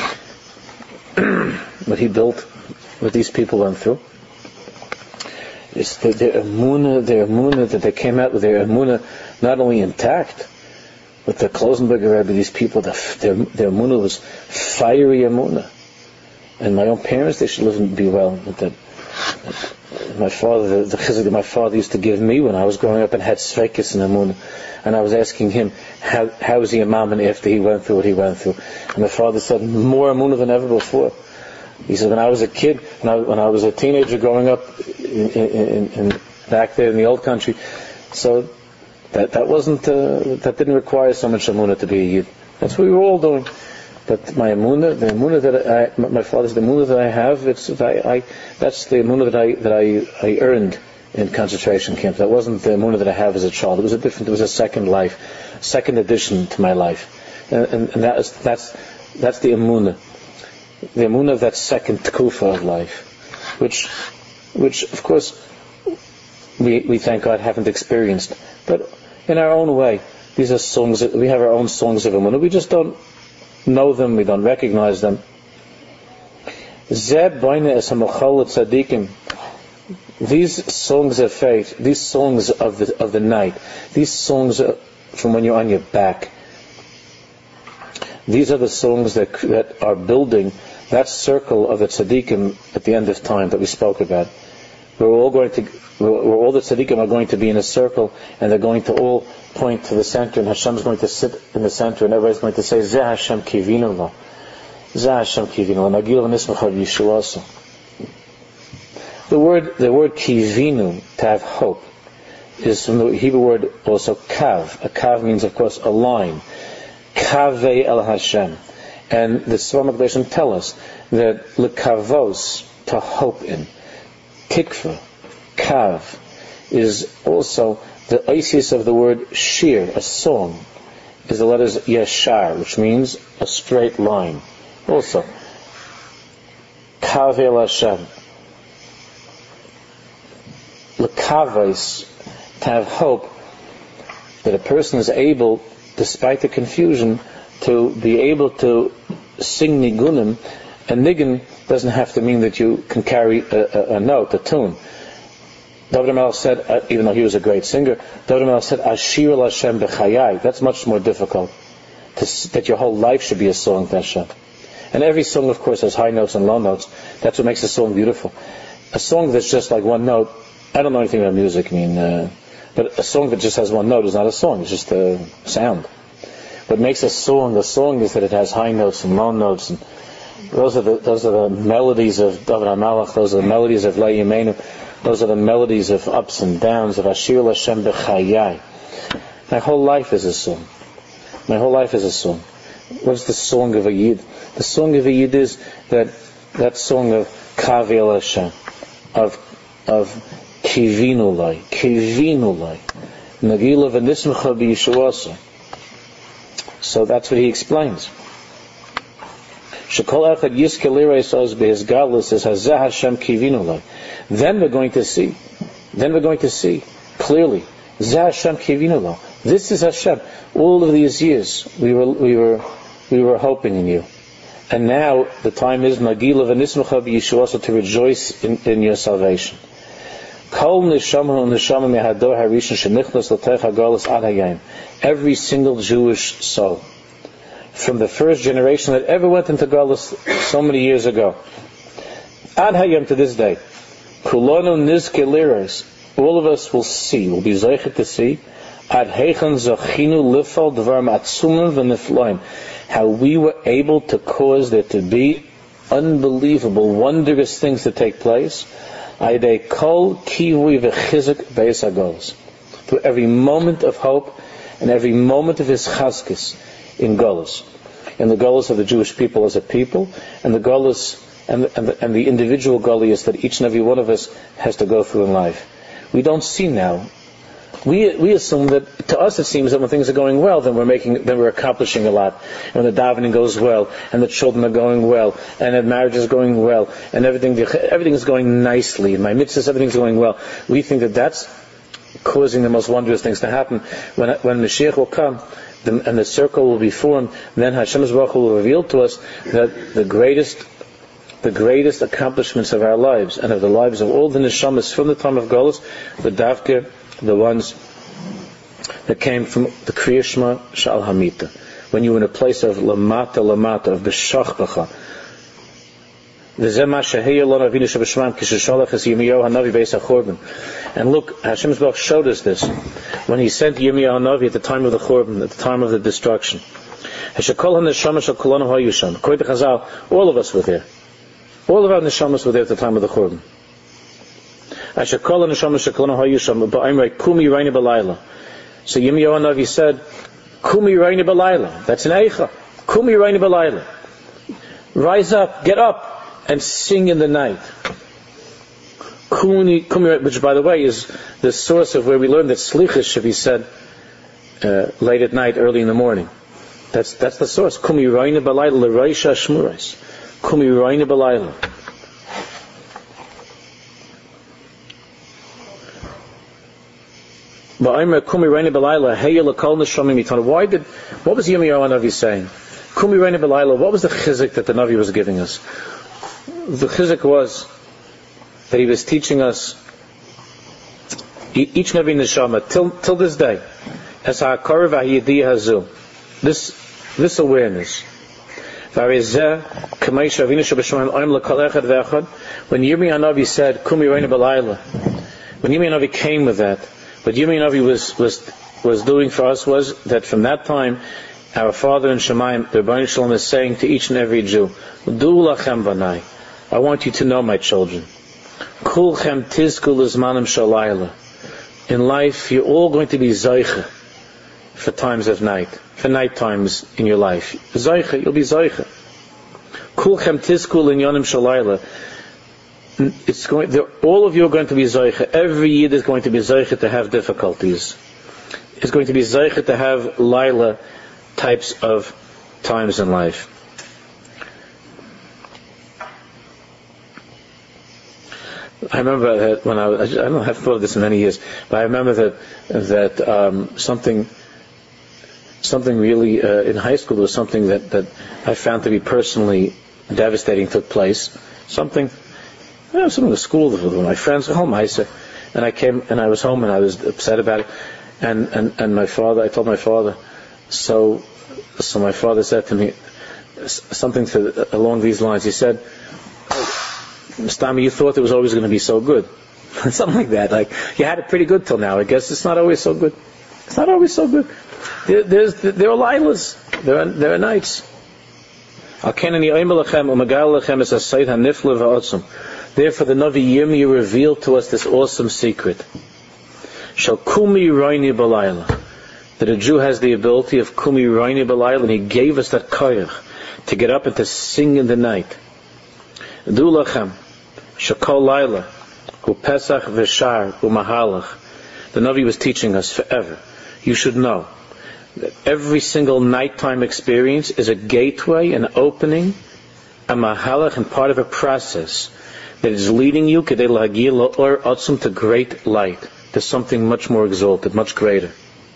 what he built, what these people went through. It's the, their emunah, their emunah that they came out with, their emunah not only intact, but the Klosenberger Rebbe, these people, the, their, their emunah was fiery emunah. And my own parents, they should live and be well with that. My father, the, the chizuk that my father used to give me when I was growing up and had sveikis and amunah, and I was asking him how how was he a mammon after he went through what he went through, and my father said more amunah than ever before. He said when I was a kid, when I, when I was a teenager growing up in, in, in back there in the old country, so that that wasn't uh, that didn't require so much amunah to be a yid. That's what we were all doing. But my emunah, the emunah that I, my father's the emunah that I have, it's I, I that's the emunah that I that I, I earned in concentration camps. That wasn't the emunah that I have as a child. It was a different. It was a second life, second addition to my life, and, and, and that is that's that's the emunah, the emunah of that second tkufa of life, which which of course we we thank God haven't experienced, but in our own way, these are songs that we have our own songs of emunah. We just don't know them, we don't recognize them. These songs of faith, these songs of the of the night, these songs from when you're on your back, these are the songs that that are building that circle of the tzaddikim at the end of time that we spoke about. We're all going to, where all the tzaddikim are going to be in a circle, and they're going to all point to the center, and Hashem's going to sit in the center, and everybody's going to say, Zeh Hashem kivinu lo. Zeh Hashem kivinu lo. Nagil v'nismach Yishuasu. The word, the word kivinu, to have hope, is from the Hebrew word also kav. A kav means, of course, a line. Kaveh el Hashem. And the Svar Makdashim tell us that lekavos, to hope in. Tikva, kav, is also the isis of the word shir, a song, is the letters yeshar, which means a straight line. Also, kav el Hashem, lekavos, to have hope that a person is able, despite the confusion, to be able to sing nigunim, and nigun doesn't have to mean that you can carry a, a, a note, a tune. David HaMelech said, uh, even though he was a great singer, David HaMelech said, Ashir el Hashem b'chayai. That's much more difficult, to, that your whole life should be a song to Hashem. And every song, of course, has high notes and low notes. That's what makes a song beautiful. A song that's just like one note, I don't know anything about music, I mean, uh, but a song that just has one note is not a song, it's just a sound. What makes a song a song is that it has high notes and low notes, and those are the those are the melodies of David HaMelech, those are the melodies of Lei Yemenu, those are the melodies of ups and downs, of Ashir Hashem b'chayai. My whole life is a song. My whole life is a song. What's the song of a Yid? The song of a Yid is that that song of Kav el Hashem, of of Kivinu Lai, Kivinu Lai, Nagila v'nismecha b'Yishuasa. So that's what he explains. Shekol echad yizke lireis oz be'hizgalus is hazeh Hashem kivinu lo. Then we're going to see. Then we're going to see clearly. Zeh Hashem kivinu lo. This is Hashem. All of these years we were we were we were hoping in you, and now the time is Magila v'nismucha b'Yeshua to rejoice in, in your salvation. Kol neshama neshama mehador harishon shenichnas l'teich hagalus ad hayom. Every single Jewish soul, from the first generation that ever went into Galus so many years ago, ad hayom to this day, kulonu nizke liros. All of us will see, will be zeichet to see, ad heichen zachinu lifal dvar matzumim v'nifloim, how we were able to cause there to be unbelievable, wondrous things to take place, aydei kol kivui v'chizuk beis hagolos, through every moment of hope and every moment of his chazkes in Golos, in the Golos of the Jewish people as a people, and the Golos and the, and the, and the individual Goliaths that each and every one of us has to go through in life. We don't see now. We we assume that, to us it seems that when things are going well, then we're making, then we're accomplishing a lot. And when the davening goes well, and the children are going well, and the marriage is going well, and everything everything is going nicely, and my mitzvahs, everything's going well. We think that that's causing the most wondrous things to happen. When when Mashiach will come, the, and the circle will be formed, then Hashem Baruch Hu will reveal to us that the greatest the greatest accomplishments of our lives and of the lives of all the neshamas from the time of Golus, the davke, the ones that came from the Kriya Shema Shal Hamita, when you were in a place of lamata lamata, of b'shach b'cha. And look, Hashem Baruch showed us this when He sent Yirmiyahu Hanavi at the time of the Churban, at the time of the destruction. According to Chazal, all of us were there. All of our neshamas were there at the time of the Churban. So Yirmiyahu Hanavi said, Kumi Reini Balayla. That's an Eicha. Kumi Reini Balayla. Rise up, get up, and sing in the night. Kumi, Kumi, which by the way is the source of where we learn that Slichas should be said uh, late at night, early in the morning. That's that's the source. Kumi Reini Balayla L'Reisha Shmurais. Kumi Reini Balayla. Why did, what was Yirmiyahu Hanavi saying? Kumi Reini Balayla, what was the chizik that the Navi was giving us? The chizik was that he was teaching us each and every neshama till till this day, as ha'akar v'ha'yidiyah hazu, this this awareness. When Yirmiyahu Hanavi said Kumi Reini Balayla, when Yirmiyahu Hanavi came with that, what Yirmiyahu Hanavi was, was, was doing for us was that from that time, our Father in Shemayim, the Rebbeinu Shalom, is saying to each and every Jew, Du lachem banai, I want you to know, my children, Kulchem tizku lizmanim shalayla. In life, you're all going to be zaycha for times of night, for night times in your life. Zaycha, you'll be zaycha. Kulchem tizku linyonim shalayla. It's going. All of you are going to be zaycha. Every year is going to be zaycha to have difficulties. It's going to be zaycha to have laila types of times in life. I remember that when I was, I don't have thought of this in many years, but I remember that that um, something something really uh, in high school was something that, that I found to be personally devastating took place. Something. I was in the school with my friends at home, I said, and I came and I was home and I was upset about it, and, and, and my father, I told my father, so so my father said to me something to, along these lines. He said, Stami, you thought it was always going to be so good. Something like that. Like, you had it pretty good till now. I guess it's not always so good. It's not always so good. There, there's, there are lilas. There are, there are nights. Therefore, the Navi Yirmiyahu revealed to us this awesome secret. Shall Kumi Reini Balayla, that a Jew has the ability of Kumi Reini Balayla, and he gave us that koyach to get up and to sing in the night. Du lachem, Shakol Laila, Hu Pesach V'Shar Hu Mahalach. The Navi was teaching us forever. You should know that every single nighttime experience is a gateway, an opening a mahalach and part of a process that is leading you kedei lahagia la'or atzum to great light, to something much more exalted, much greater.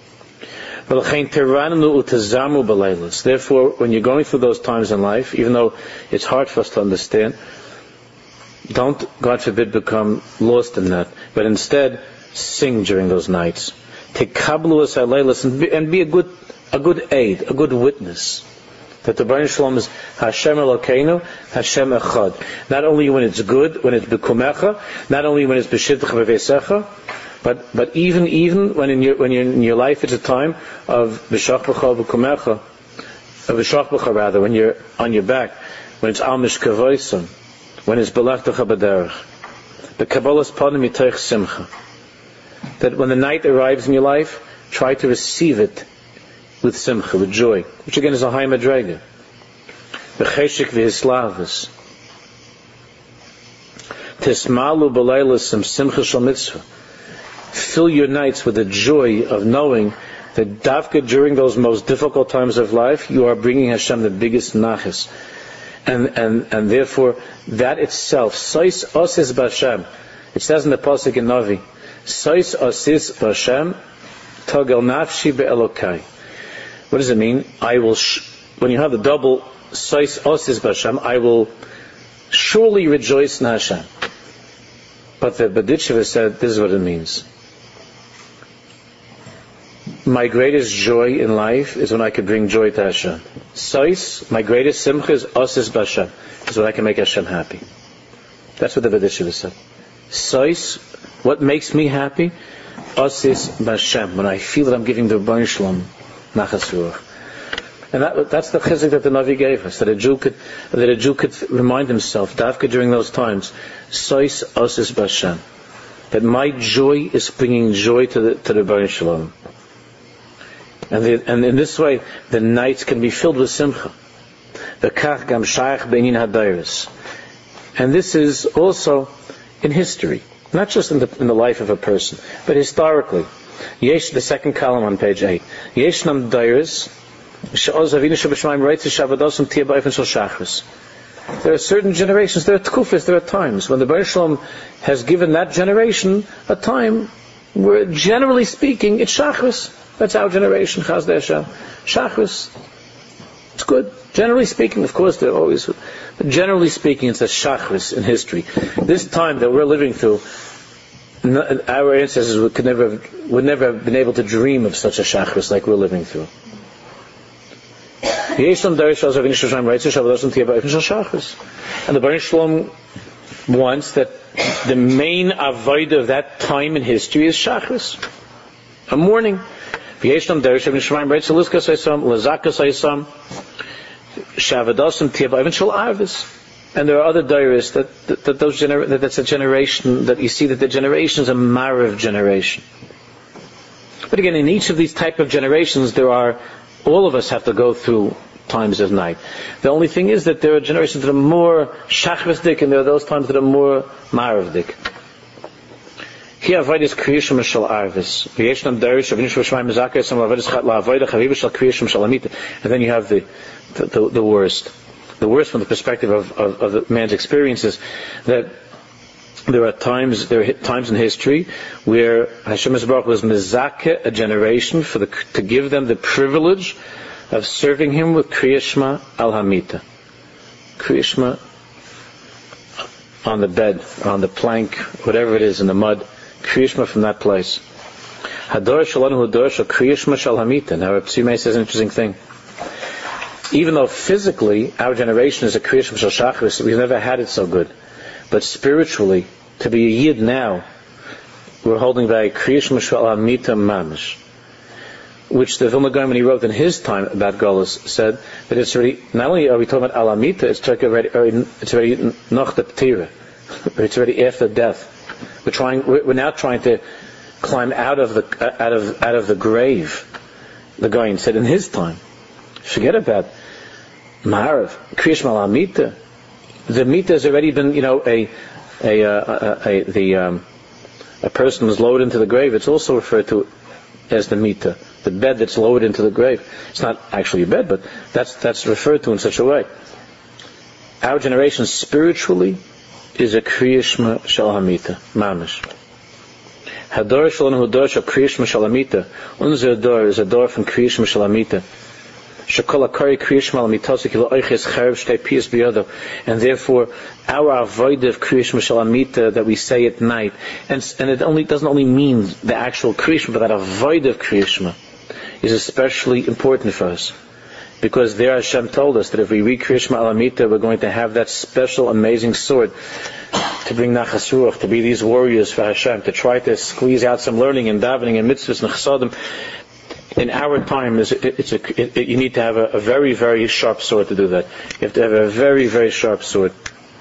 Therefore, when you're going through those times in life, even though it's hard for us to understand, don't, God forbid, become lost in that, but instead sing during those nights. Take kabbalas alaylas and be, and be a good a good aid, a good witness that the Baruch Shalom is Hashem Elokeinu, Hashem Echad. Not only when it's good, when it's bekumecha, not only when it's b'shivtecha v'veisecha, but but even even when in your when you're in your life it's a time of b'shachbecha b'kumecha, of b'shachbecha rather, when you're on your back, when it's al mishkavoisam, when it's belachtecha b'derech, the kabbalas panim mitoich simcha. That when the night arrives in your life, try to receive it with simcha, with joy, which again is a high madrega. B'cheshik v'hislavus. Tismalu b'leilas simcha shal mitzvah. Fill your nights with the joy of knowing that davka during those most difficult times of life, you are bringing Hashem the biggest nachas. And, and, and therefore, that itself, Sois Osis B'Hashem, it says in the Pasuk in Navi, Sois Osis B'Hashem, Togel Nafshi Be'elokai. What does it mean? I will, sh- when you have the double Sois Osis B'Hashem, I will surely rejoice in Hashem. But the Baditcheva said, this is what it means. My greatest joy in life is when I can bring joy to Hashem. Sois, my greatest simcha is Osis B'Hashem, is when I can make Hashem happy. That's what the Baditcheva said. Sois, what makes me happy? Osis B'Hashem, when I feel that I'm giving the Rebbeinu Shalom nachas ruach. And that, that's the chizuk that the Navi gave us, that a Jew could, that a Jew could remind himself, davka during those times, Sois Osis B'Hashem, that my joy is bringing joy to the to the Rebbeinu Shalom. And, the, and in this way, the nights can be filled with simcha. V'kach gam shayach beinin hadayros. And this is also in history, not just in the, in the life of a person, but historically. Yesh, the second column on page eight. Yeshnam dayros. There are certain generations, there are tkufas, there are times when the Baruch Shalom has given that generation a time where, generally speaking, it's shachris. That's our generation, Chaz Hashem. Shachris, it's good. Generally speaking, of course, they're always, but generally speaking, it's a shachris in history. This time that we're living through, our ancestors would, could never have, would never have been able to dream of such a shachris like we're living through. And the Baruch Shalom wants that the main avodah of that time in history is shachris, a mourning. And there are other dairis that, that, that those gener- that that's a generation that you see that the generation is a marav generation. But again, in each of these type of generations, there are, all of us have to go through times of night. The only thing is that there are generations that are more shachvasdik, and there are those times that are more maravdik. Here avodas kriyishim shel arvis. V'yeshnam darish avinish v'shmai mezakeh some avodas chat la'avodah chaviva shel kriyishim shel amita. And then you have the, the the the worst, the worst from the perspective of, of, of the man's experiences. That there are times, there are times in history where Hashem Yisbarach was mezakeh a generation for the to give them the privilege of serving Him with kriyishma al hamita, kriyishma on the bed, on the plank, whatever it is, in the mud. Kriyishma from that place. Hador shalanu hador shal kriyishma shal hamita. Now, Reb Tzimei says an interesting thing. Even though physically our generation is a kriyishma shal shachris, we've never had it so good. But spiritually, to be a yid now, we're holding by kriyishma shal hamita mamish, which the Vilna Gaon, when he wrote in his time about Golus, said that it's already, not only are we talking about alamita, it's already, it's already noch the ptira, it's already after death. We're trying. We're now trying to climb out of the out of out of the grave. The Gaon said in his time, forget about Ma'arav, Kriyash Malamita. The mita has already been, you know, a a, a, a, a the um, a person who's lowered into the grave. It's also referred to as the mita, the bed that's lowered into the grave. It's not actually a bed, but that's that's referred to in such a way. Our generation spiritually is a Kriya Shema Shel Hamita, Mamish. Hador Shalom Hador Shel Kriya Shema Shel Hamita. Unser Dor is a door from Kriya Shema Shel Hamita. Shekol HaKari Kriya Shema Shel Hamita Kilo Oiches Charev Shtei Piyas B'Yodo. And therefore, our avoid of Kriya Shema Shel Hamita that we say at night, and, and it only doesn't only mean the actual Kriya Shema, but that avoid of Kriya Shema is especially important for us. Because there Hashem told us that if we read Kriya Shema Shel Hamita, we're going to have that special, amazing sword to bring Nachas Ruach, to be these warriors for Hashem, to try to squeeze out some learning and davening and mitzvahs and chsadim. In our time, it's a, it's a, it, it, you need to have a, a very, very sharp sword to do that. You have to have a very, very sharp sword.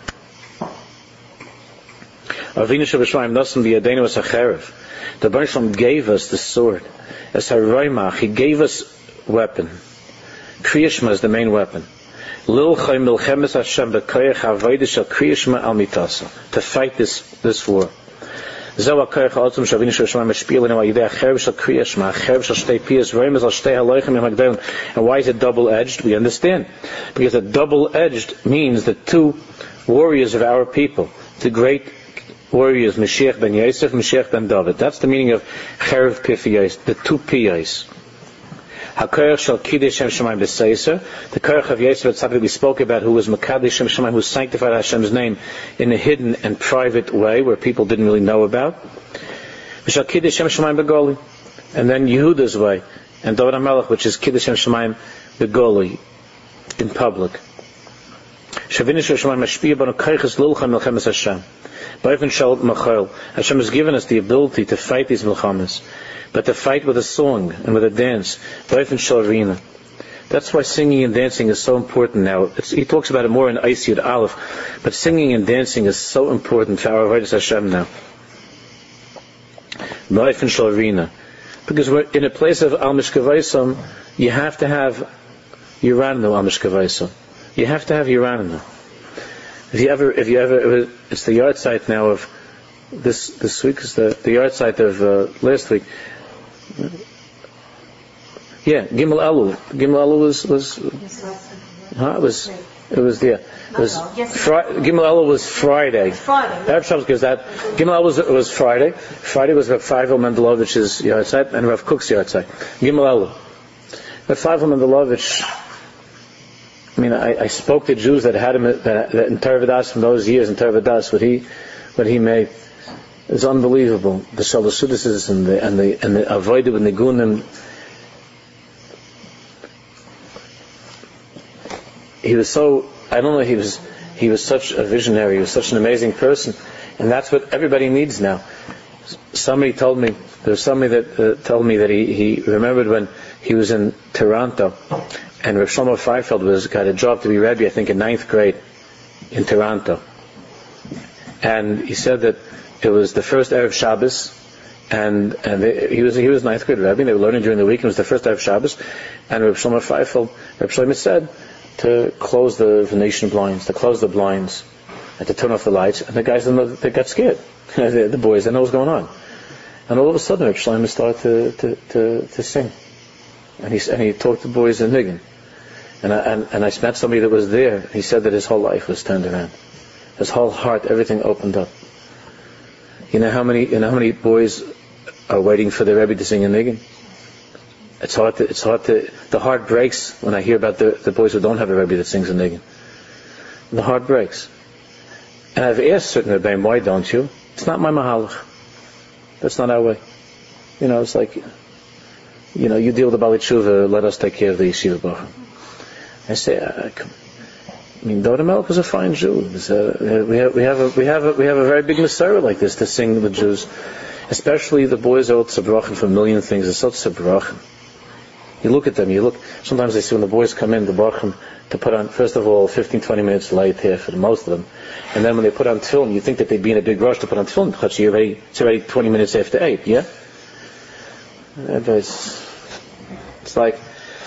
Avinu Shabashmaim Nasim B'Yadeinu as Hacherev. The Baruch Shalom gave us the sword as Haroimach. He gave us weapon. Kriya Shema is the main weapon. Lil Chai Milchemes Hashem B'Koyach Havodah Shel Kriya Shema Al Mitasa, to fight this this war. Zeh HaKoyach Ha'otzim Shavinu Shabashmaim Mashpilin V'Yidei Hacherev Shel Kriya Shema Hacherev Shel Shtei Piyas V'Reimez Al Shtei Haloichem Yom HaGdolim. And why is it double-edged? We understand. Because a double-edged means the two warriors of our people, the great warriors, Mashiach ben Yosef, Mashiach ben David. That's the meaning of Cherev Pifiyos, the two Piyos. HaKoyach Shel Kiddush Shem Shemaim B'Seiser, the Koyach of Yosef Tzaddik we spoke about, who was Mekadesh Shem Shemaim, who sanctified Hashem's name in a hidden and private way where people didn't really know about. Shel Kiddush Shem Shemaim B'Goli, and then Yehuda's way, and David HaMelech, which is Kiddush Shem Shemaim B'Goli, in public. Shavinu Shem Shemaim Mashpiyah B'No Koyches Lilcha Milchemes Hashem. B'Ofen Shel Machol, Hashem has given us the ability to fight these milchamas, but to fight with a song and with a dance. B'Ofen Shel Rina. That's why singing and dancing is so important now. It's, he talks about it more in Eis Yud Aleph, but singing and dancing is so important for our avodas Hashem now. B'Ofen Shel Rina. Because we're in a place of Al Mishkavaisam, you have to have Yerannu Al Mishkavaisam. You have to have Yerannu. If you ever, if you ever, it's the yard site now of this this week. Is the the yard site of uh, last week. Yeah, Gimel Elul. Gimel Elul was was. Huh? It was. It was yeah. It was Fri- Gimel Elul was Friday. Friday. Arab Shabbos gives that. Gimel Elul was was Friday. Friday was Rav Feivel Mendelovich's yard site and Rav Kook's yard site. Gimel Elul. Rav Feivel Mendelovich. I mean, I, I spoke to Jews that had him that, that in Tervadas from those years in Tervadas. What he, what he made is unbelievable. The Shalasudis and the and the and the Avodah and the Gunim. He was so I don't know. He was he was such a visionary. He was such an amazing person, and that's what everybody needs now. Somebody told me there was somebody that uh, told me that he, he remembered when he was in Toronto. And Rav Shlomo Freifeld was got a job to be Rebbe, I think, in ninth grade in Toronto. And he said that it was the first Erev Shabbos, and and they, he was he was ninth grade Rebbe. They were learning during the week. It was the first Erev Shabbos, and Rav Shlomo Freifeld, Rav Shlomo said to close the Venetian blinds, to close the blinds, and to turn off the lights. And the guys, they got scared. the, the boys, they know what's going on. And all of a sudden, Rav Shlomo started to to, to, to sing. And he and he talked to the boys in Niggin, and I and, and I met somebody that was there. He said that his whole life was turned around, his whole heart, everything opened up. You know how many you know how many boys are waiting for the Rebbe to sing in Niggin? It's hard to it's hard to the heart breaks when I hear about the, the boys who don't have a Rebbe that sings in Niggin. The heart breaks. And I've asked certain Rebbeim, why don't you? It's not my mahalach. That's not our way. You know, it's like. You know, you deal with the Bali Tshuva, let us take care of the Yeshiva Baruch. I say, I, I mean, David HaMelech was a fine Jew. A, we have, we have, a, we have, a, we have a very big Messiah like this to sing with Jews, especially the boys are all tzabrachim for a million things. They're so tzabrachim. You look at them. You look. Sometimes they see when the boys come in, the barachim to put on. First of all, fifteen, twenty minutes late here for most of them, and then when they put on tefillin, you think that they'd be in a big rush to put on tefillin. It's already, it's already twenty minutes after eight. Yeah. It's, it's like,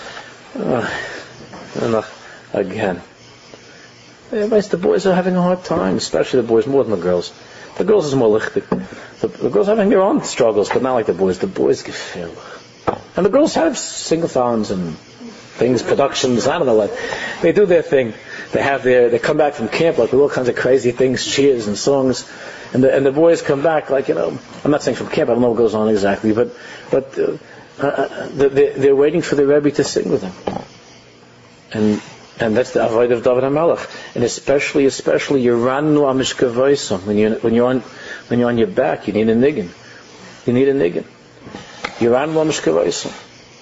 uh, again. Everybody's, the boys are having a hard time, especially the boys more than the girls. The girls is more lichtig. The, the girls are having their own struggles, but not like the boys. The boys get filled. And the girls have single-thons and things, productions, I don't know what. They do their thing. They have their, they come back from camp like with all kinds of crazy things, cheers and songs. And the, and the boys come back like, you know, I'm not saying from camp, I don't know what goes on exactly, but, but, uh, uh, they're, they're waiting for the Rebbe to sing with them. And, and that's the avoid of David HaMelech. And especially, especially, Yeranu Amishkavoisam. When you, when you're on, when you're on your back, you need a niggin. You need a niggin. Yeranu Amishkavoisam.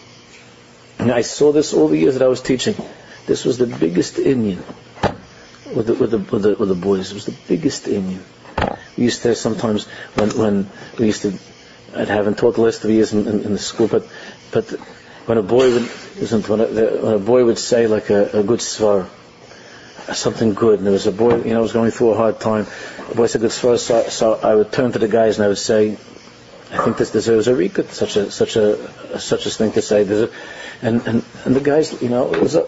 And I saw this all the years that I was teaching. This was the biggest Indian with the, with the, with the, with the boys. It was the biggest Indian. We used to sometimes when when we used to, I haven't taught the last of the years in, in, in the school, but but when a boy would when a, when a boy would say like a, a good svar, something good, and there was a boy, you know, was going through a hard time. A boy said good svar, so, so I would turn to the guys and I would say, I think this deserves a rikut, such a such a such a thing to say. There's a, and, and and the guys, you know, it was a,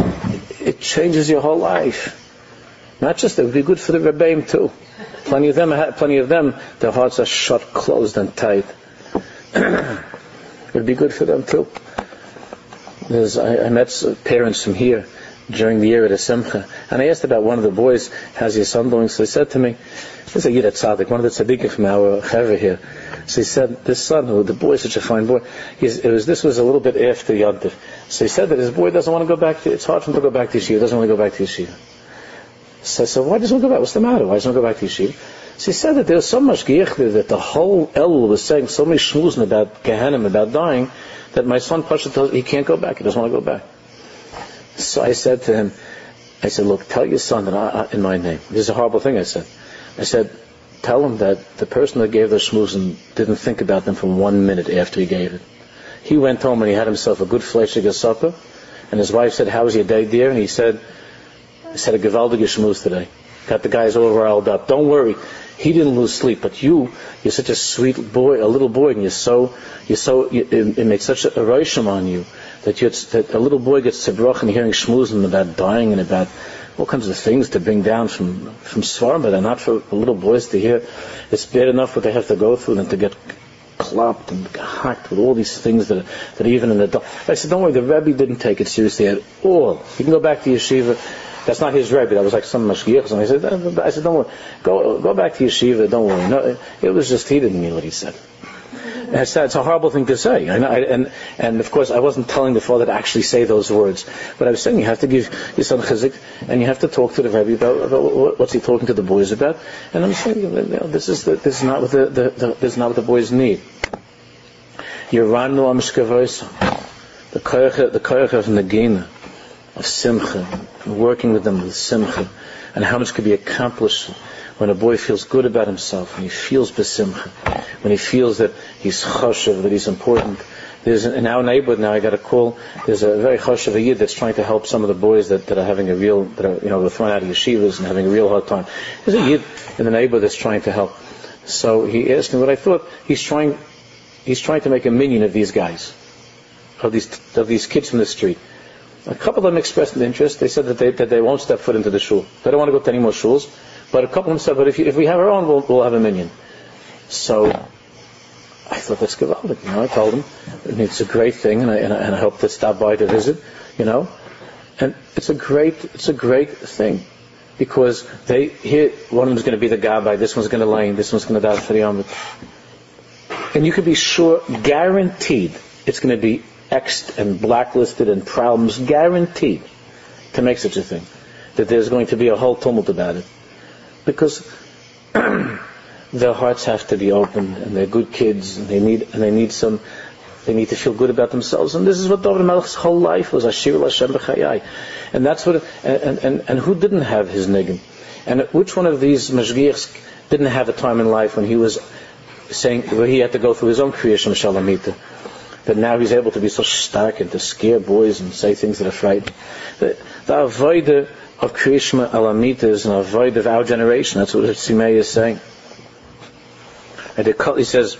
it changes your whole life. Not just, it would be good for the Rebbeim too. Plenty of them, plenty of them, their hearts are shut, closed, and tight. It would be good for them too. There's, I, I met parents from here during the year at a Simcha, and I asked about one of the boys, how's your son doing? So he said to me, this is a Yid Tzaddik, one of the tzaddikim from our chaver here. So he said, this son, who the boy is such a fine boy, he's, it was, this was a little bit after Yontif. So he said that his boy doesn't want to go back to, it's hard for him to go back to yeshiva, he doesn't want to go back to yeshiva. So, so why doesn't he go back? What's the matter? Why doesn't he go back to yeshiva? So he said that there was so much giach there, that the whole Elul was saying so many shmuzin about Gehenim, about dying, that my son Pasha tells he can't go back, he doesn't want to go back. So I said to him, I said, look, tell your son that I, I, in my name. This is a horrible thing I said. I said, tell him that the person that gave those shmuzin didn't think about them for one minute after he gave it. He went home and he had himself a good fleishig supper, and his wife said, how was your day, dear? And he said, I said a gewaldige shmuz today. Got the guys all riled up. Don't worry, he didn't lose sleep, but you, you're such a sweet boy, a little boy, and you're so, you're so, you, it, it makes such a rosham on you that, you're, that a little boy gets tzibroch and hearing shmuzim about dying and about all kinds of things to bring down from from svarim, but not for little boys to hear. It's bad enough what they have to go through than to get clopped and hacked with all these things that that even in the. I said, don't worry, the Rebbe didn't take it seriously at all. You can go back to yeshiva. That's not his Rebbe. That was like some mashgiach. I said, I said, don't worry, go go back to yeshiva. Don't worry. No, it was just he didn't mean what he said. And it's, it's a horrible thing to say. I, I, and and of course, I wasn't telling the father to actually say those words. But I was saying you have to give your son chizik, and you have to talk to the Rebbe about, about what's he talking to the boys about. And I'm saying, you know, this is the, this is not what the, the, the this is not what the boys need. Yeranu amishkavois, the koyach the koyach of negina, of simcha, working with them with simcha, and how much could be accomplished when a boy feels good about himself, when he feels besimcha, when he feels that he's choshev, that he's important. There's in our neighborhood now, I got a call, there's a very choshev yid that's trying to help some of the boys that, that are having a real, that are, you know, they're thrown out of yeshivas and having a real hard time. There's a yid in the neighborhood that's trying to help. So he asked me what I thought. He's trying, he's trying to make a minion of these guys, of these, of these kids from the street. A couple of them expressed an interest. They said that they, that they won't step foot into the shul. They don't want to go to any more shuls. But a couple of them said, but if, you, if we have our own, we'll, we'll have a minion. So I thought, that's gewaldig. You know, I told him, and it's a great thing, and I, and I, and I hope to stop by to visit, you know. And it's a great, it's a great thing. Because they, here, one of them is going to be the gabbai, this one's going to lane, this one's going to daven for the Yom. And you can be sure, guaranteed, it's going to be X'd and blacklisted and problems, guaranteed, to make such a thing. That there's going to be a whole tumult about it. Because their hearts have to be open, and they're good kids, and they need and they need some, they need to feel good about themselves. And this is what David Melech's whole life was, Ashir Hashem b'chayai. And that's what, and, and, and who didn't have his niggin? And which one of these mashgiachs didn't have a time in life when he was saying, where he had to go through his own creation, shalamita, that now he's able to be so stark and to scare boys and say things that are frightening. The, the avodah of Krishma Alamita is an avoid of our generation. That's what Simei is saying. And he says,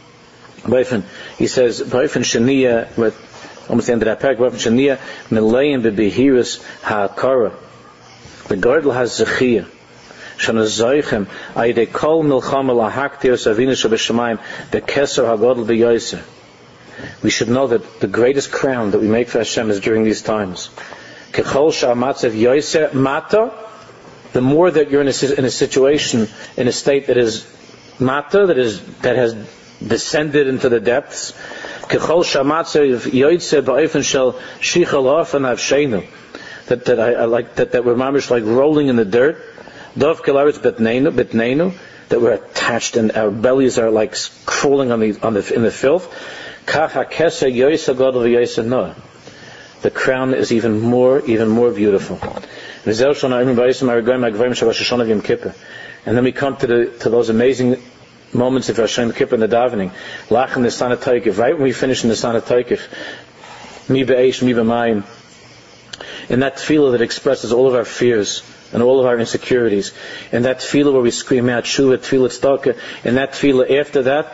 he says, Boifin Shania, with almost the end of that paragraph, Boifin Shania, Milayim bebehiris ha'akara, the Gordel has Zechiyah, Shana Zoichem, Ayde Kol Milchama Lahaktir Savina Shabashamayim, the Keser HaGodel Beyoiser. we should know that the greatest crown that we make for Hashem is during these times. Kechol sha'amatzev yoser mata, the more that you're in a, in a situation, in a state that is mata, that is that has descended into the depths. Kechol sha'amatzev yoser ba'ofen shel shichal ofen avsheinu, that that I, I like that that we're mamish like rolling in the dirt. Dov kelaretz betneinu betneinu, that we're attached and our bellies are like crawling on the on the in the filth. Kach hakesa yoser gadol v'yoser noah. The crown is even more, even more beautiful. And then we come to the to those amazing moments of Rosh Hashanah Kippur and the davening. Lach in the Sana Toikif, right when we finish in the Sana Toikif, Mi be'esh, mi be'mayim. In that tefillah that expresses all of our fears and all of our insecurities. In that tefillah where we scream out, Shuva, tefillah tzedakah. In that tefillah after that,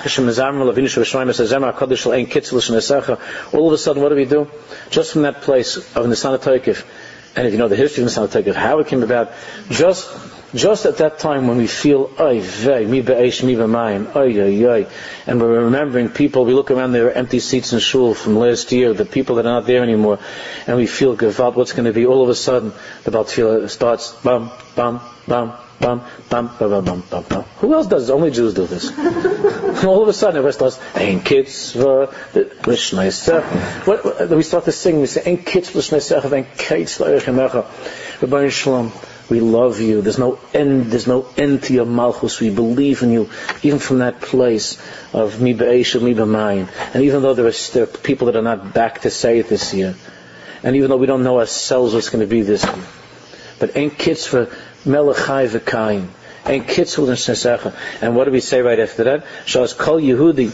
all of a sudden, what do we do? Just from that place of Nisan HaToikif, and if you know the history of Nisan HaToikif, how it came about, just just at that time when we feel, oy vey, mi be'esh, mi b'mayim, oy, oy, oy, and we're remembering people, we look around, there are empty seats in shul from last year, the people that are not there anymore, and we feel, Gevalt, what's going to be? All of a sudden, the Baal Tefillah starts, bum, bum, bum, bum, bum, bum, bum, bum, bum, bum. Who else does? Only Jews do this. And all of a sudden, everybody starts, Ein Kitz, L'Shnei Sech. What, we start to sing, we say, Ein Kitz, L'Shnei Sech, Ein Kitz, L'Eichem Echa. Rabbi Shalom, we love you. There's no end, there's no end to your Malchus. We believe in you, even from that place of Mi Be'esh, Mi B'mayim. And even though there are, there are people that are not back to say it this year, and even though we don't know ourselves what's going to be this year, but Ein Kitz for Melechai v'Kaim. Ein Kitz for L'Shnei Sech. And what do we say right after that? Shas Kol Yehudi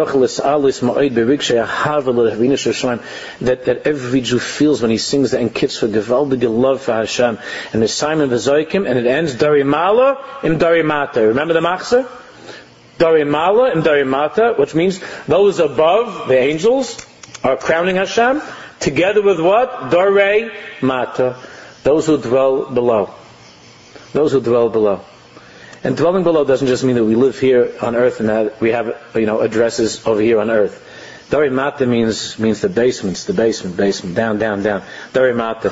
that that every Jew feels when he sings the Ein Kitz for gewaldige love for Hashem, and the Simon v'Zoikim, and it ends Darimala im Darimata. Remember the Machzor? Darimala im Darimata, which means those above, the angels, are crowning Hashem, together with what? Darei Mata, those who dwell below. Those who dwell below. And dwelling below doesn't just mean that we live here on earth and that we have, you know, addresses over here on earth. Dari Mata means means the basements, the basement, basement, down, down, down. Dari Mata.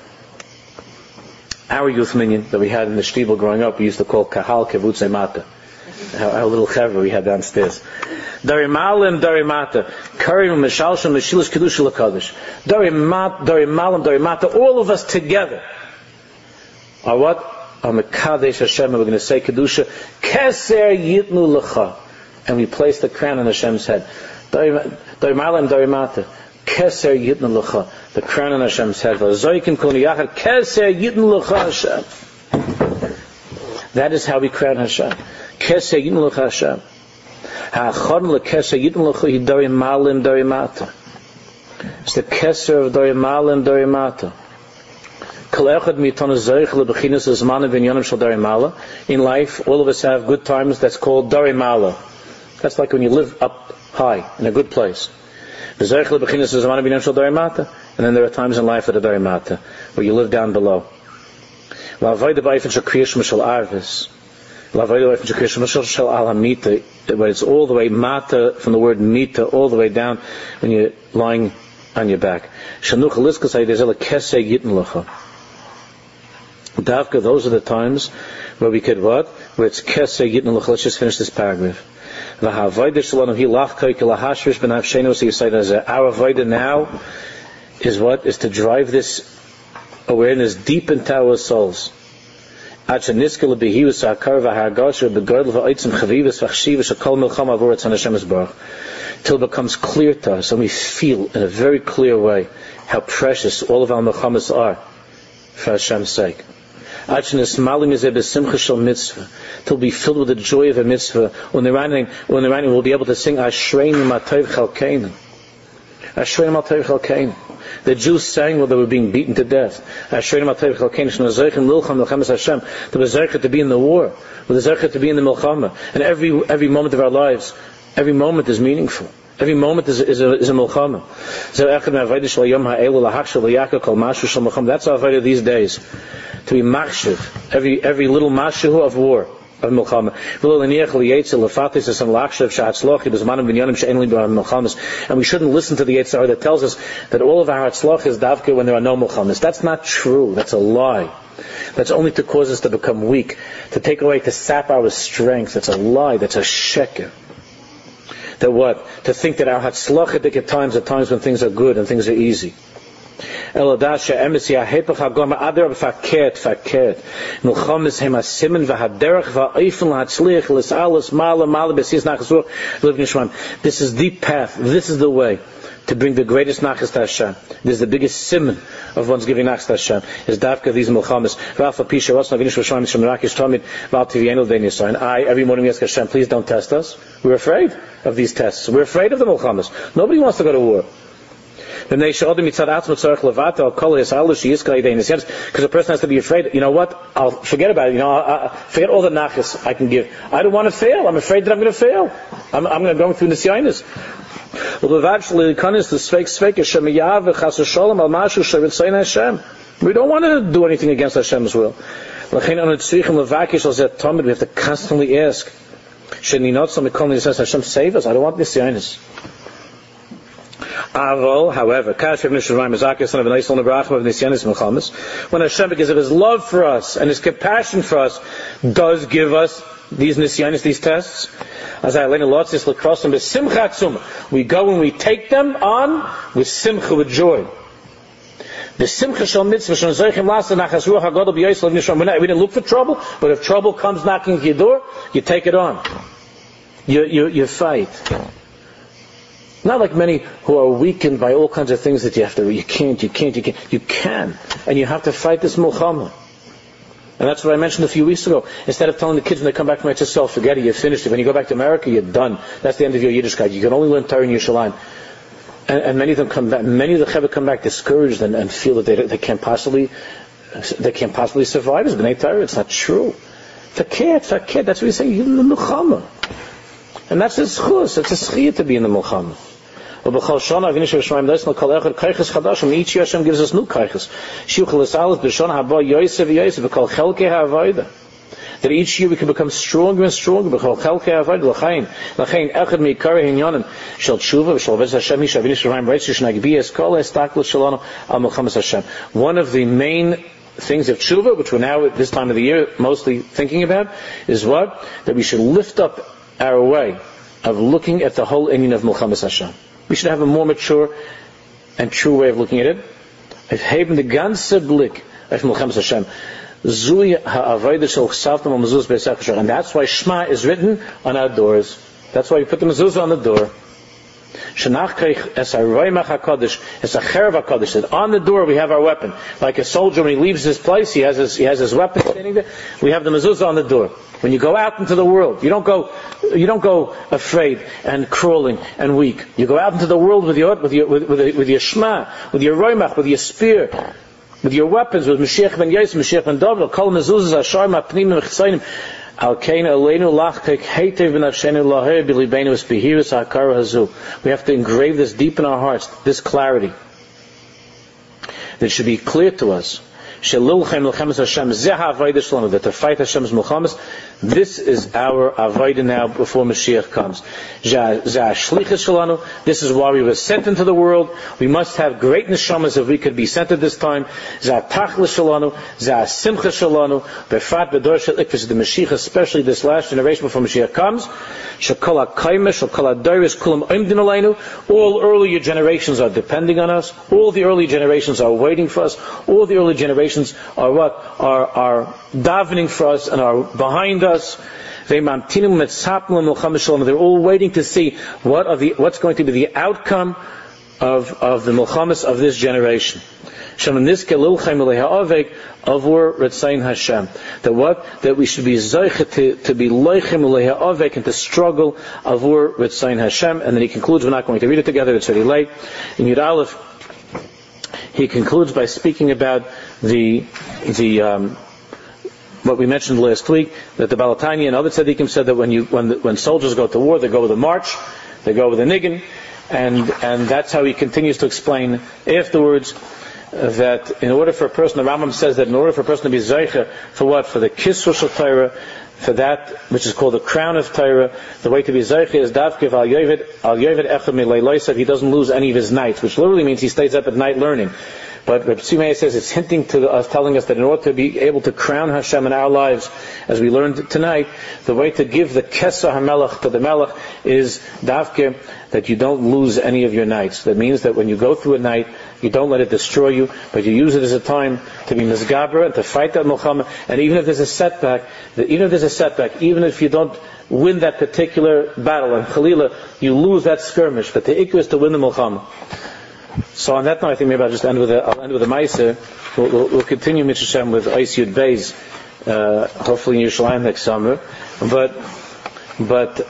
Our youth minyan that we had in the shtibel growing up, we used to call Kahal Kevutze Mata. Our, our little chevra we had downstairs. Dari Malim, Dari Mata. Karim, Meshalshim, Meshilas Kedusha L'Kadosh. Dari Mat, Dari Malim, Dari Mata. All of us together are what? On the Kadesh Hashem, we're going to say Kedusha, Keser Yitnu Lecha, and we place the crown on Hashem's head. Darimalim Darimata, Keser Yitnu Lecha, the crown on Hashem's head. Vazoikim Kol Yachad, Keser Yitnu Lecha Hashem. That is how we crown Hashem. Keser Yitnu Lecha Hashem. Ha'achon leKeser Yitnu Lecha Hi Darimalim Darimata. It's the Keser of Darimalim Darimata. In life, all of us have good times that's called Darimala. That's like when you live up high, in a good place. And then there are times in life that are Darimata, where you live down below. Where it's all the way mata, from the word mita, all the way down when you're lying on your back. Davka, those are the times where we could what? Where it's Keseh Yitnu L'Cha. Let's just finish this paragraph. Our avodah now is what? Is to drive this awareness deep into our souls. Till it becomes clear to us, and we feel in a very clear way how precious all of our mechamas are for Hashem's sake. Till be filled with the joy of a mitzvah. When they're running, when they're running, we'll be able to sing Ashreinu Matov Chalkeinu. Ashreinu Matov Chalkeinu. The Jews sang while they were being beaten to death. Ashreinu Matov Chalkeinu. Shnozeichem Lilcham Melchamas Hashem. To be zeichet to be in the war. With the zeichet to be in the Melchama. And every every moment of our lives, every moment is meaningful. Every moment is, is a is a Melchama. That's our avodah these days. To be machshiv, every every little mashu of war, of milchama. And we shouldn't listen to the Yetzer Hara that tells us that all of our hatzlach is davka when there are no milchamas. That's not true. That's a lie. That's only to cause us to become weak, to take away, to sap our strength. That's a lie. That's a sheker. That what? To think that our hatzlachidik at times are times when things are good and things are easy. Eladasha emisia hepach hagama adar faket faket milchamis hem asimen v'haderech va'ofen lahatzliach l'salas mala mala b'sis nachasur l'vnishman. This is the path. This is the way to bring the greatest nachas to Hashem. This is the biggest simon of one's giving nachas to Hashem. Is davka these milchamis. V'alfa pisha rasna v'nish v'shayim shemarakish tamid v'al tivienu v'denyasai. And I, every morning we ask Hashem, please don't test us. We're afraid of these tests. We're afraid of the milchamis. Nobody wants to go to war. Because a person has to be afraid. You know what? I'll forget about it. You know, I'll, I'll forget all the nachas I can give. I don't want to fail. I'm afraid that I'm going to fail. I'm, I'm going to go through nisyanis. We don't want to do anything against Hashem's will. We have to constantly ask, Hashem, save us. I don't want nisyanis. However, when Hashem, because of His love for us and His compassion for us, does give us these nisyanis, these tests, we go and we take them on with simcha, with joy. We didn't look for trouble, but if trouble comes knocking at your door, you take it on. You, you, you fight. Not like many who are weakened by all kinds of things that you have to, you can't, you can't, you can't, you can. And you have to fight this milchama. And that's what I mentioned a few weeks ago. Instead of telling the kids when they come back from Eretz Yisrael, forget it, you're finished it. When you go back to America, you're done. That's the end of your Yiddishkeit. You can only learn Torah in Yerushalayim. And, and many of them come back, many of the Chevah come back discouraged and, and feel that they, they can't possibly, they can't possibly survive as B'nai Torah. It's not true. Faket, faket, that's what he's saying, you're in the milchama. And that's a schus, it's a schiyah to be in the milchama. Each year Hashem gives us new kaiches. That each year we can become stronger and stronger. One of the main things of tshuva, which we're now at this time of the year mostly thinking about, is what? That we should lift up our way of looking at the whole inyan of Milchamas Hashem. We should have a more mature and true way of looking at it. And that's why Shema is written on our doors. That's why we put the mezuzah on the door. It's a cherev HaKadosh. That on the door we have our weapon. Like a soldier, when he leaves his place, he has his, he has his weapon standing there. We have the mezuzah on the door. When you go out into the world, you don't go, you don't go afraid and crawling and weak. You go out into the world with your, with your, with, with, with your shema, with your roimach, with your spear, with your weapons, with Mashiach ben Yosef, Mashiach ben David, kol mezuzah, ashar ma'pnim v'chtzayim. We have to engrave this deep in our hearts, this clarity. That should be clear to us. That to fight Hashem's milchamas, this is our avodah now before Mashiach comes. This is why we were sent into the world. We must have great neshamas if we could be sent at this time. The Mashiach, especially this last generation before Mashiach comes. All earlier generations are depending on us. All the early generations are waiting for us. All the early generations are what? Are, are davening for us and are behind us. They're all waiting to see what are the, what's going to be the outcome of, of the milchamas of this generation. That what? That we should be zoche to, to be loichem le'ha'avek and to struggle avur Ritzayin Hashem. And then he concludes, we're not going to read it together, it's already late. In Yud Aleph, he concludes by speaking about the the um, what we mentioned last week, that the Balatanya and other tzaddikim said that when you when the, when soldiers go to war, they go with a march, they go with a niggin, and and that's how he continues to explain afterwards that in order for a person, the Rambam says that in order for a person to be Zeicha, for what? For the Kisur Shel Torah, for that which is called the crown of Torah, the way to be Zeicha is Davkev al Yovid, al Yovid Echad Mileilosav, he doesn't lose any of his nights, which literally means he stays up at night learning. But Reb Tzimei says it's hinting to us, telling us that in order to be able to crown Hashem in our lives, as we learned tonight, the way to give the Kesah HaMelech to the Melech is Davke, that you don't lose any of your nights. That means that when you go through a night, you don't let it destroy you, but you use it as a time to be Mizgabra and to fight that Milchama. And even if there's a setback, that even if there's a setback, even if you don't win that particular battle, and Chalila, you lose that skirmish, but the Ikr is to win the Milchama. So on that note, I think maybe I'll just end with a, I'll end with a Ma'aser. We'll, we'll, we'll continue Mitzvah Shem with Eis Yud Beis, uh, hopefully in Yerushalayim next summer. But, but,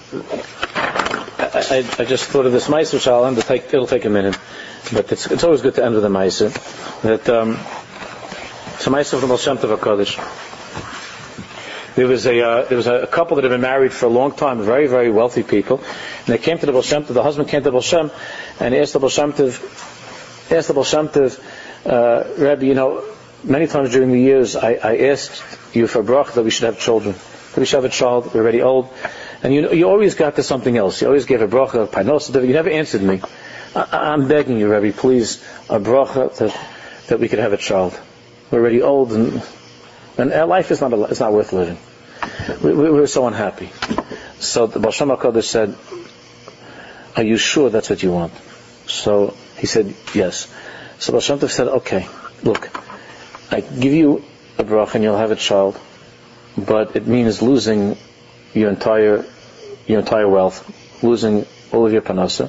I, I, I just thought of this Ma'aser, which I'll end to take, it'll take a minute. But it's, it's always good to end with a Ma'aser. That, um, it's a Ma'aser of the Baal Shem Tov HaKadosh. There was a uh, there was a couple that had been married for a long time, very very wealthy people, and they came to the Baal Shem Tov. The husband came to the Baal Shem and asked the Baal Shem Tov, asked the Baal Shem Tov, uh, Rabbi, you know, many times during the years I, I asked you for a bracha that we should have children, that we should have a child. We're already old, and you know, you always got to something else. You always gave a bracha of panos. You never answered me. I, I'm begging you, Rabbi, please, a bracha that that we could have a child. We're already old and. And our life is not a, it's not worth living. We, we, we were so unhappy. So the Baal Shem HaKadosh said, "Are you sure that's what you want?" So he said, "Yes." So Baal Shem Tov said, "Okay, look, I give you a bracha and you'll have a child, but it means losing your entire your entire wealth, losing all of your panasa.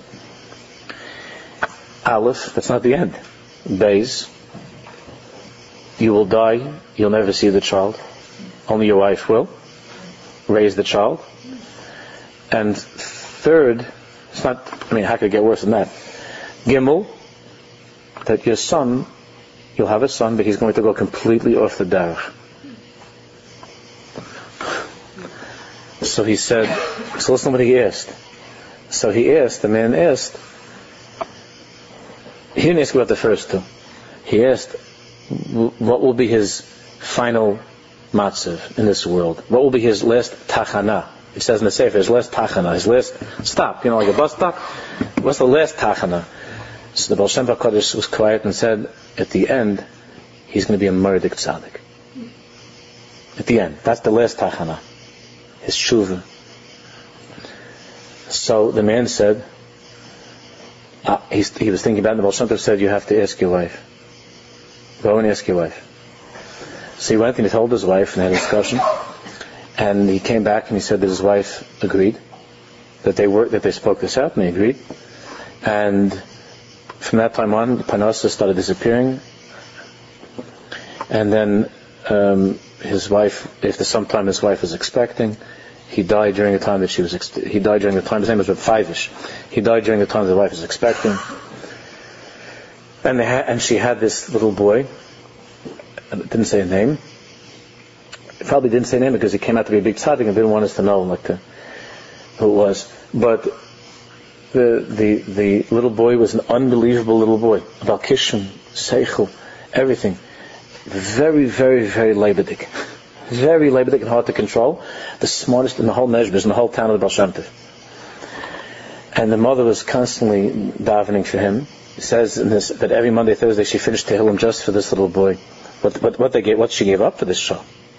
Aleph, that's not the end. Beis, you will die, you'll never see the child. Only your wife will raise the child. And third, it's not, I mean, how could it get worse than that? Gimel, that your son, you'll have a son, but he's going to go completely off the derech." So he said, so listen to what he asked. So he asked, the man asked, he didn't ask about the first two. He asked, what will be his final matzav in this world? What will be his last tachana? It says in the Sefer, his last tachana, his last stop, you know, like a bus stop. What's the last tachana? So the Baal Shem HaKadosh was quiet and said, at the end, he's going to be a murdik tzaddik. At the end, that's the last tachana, his tshuva. So the man said, uh, he, he was thinking about it, and the Baal Shem Tov said, you have to ask your wife. Go and ask your wife. So he went and he told his wife and had a discussion, and he came back and he said that his wife agreed, that they were that they spoke this out, and they agreed. And from that time on, Panasa started disappearing, and then um, his wife, after some time, his wife was expecting. He died during the time that she was. Ex- he died during the time. His name was Reb Fivish. He died during the time that the wife was expecting. And, they ha- and she had this little boy. It didn't say a name. It probably didn't say a name because he came out to be a big tzaddik and didn't want us to know like the, who it was. But the the the little boy was an unbelievable little boy. About Kishim, Seichel, everything. Very, very, very lebedik. Very lebedik and hard to control. The smartest in the whole Nezbez, in the whole town of the Baal Shem Tov. And the mother was constantly davening for him. It says in this that every Monday, Thursday she finished Tehillim just for this little boy. What, what, what they gave, what she gave up for this show.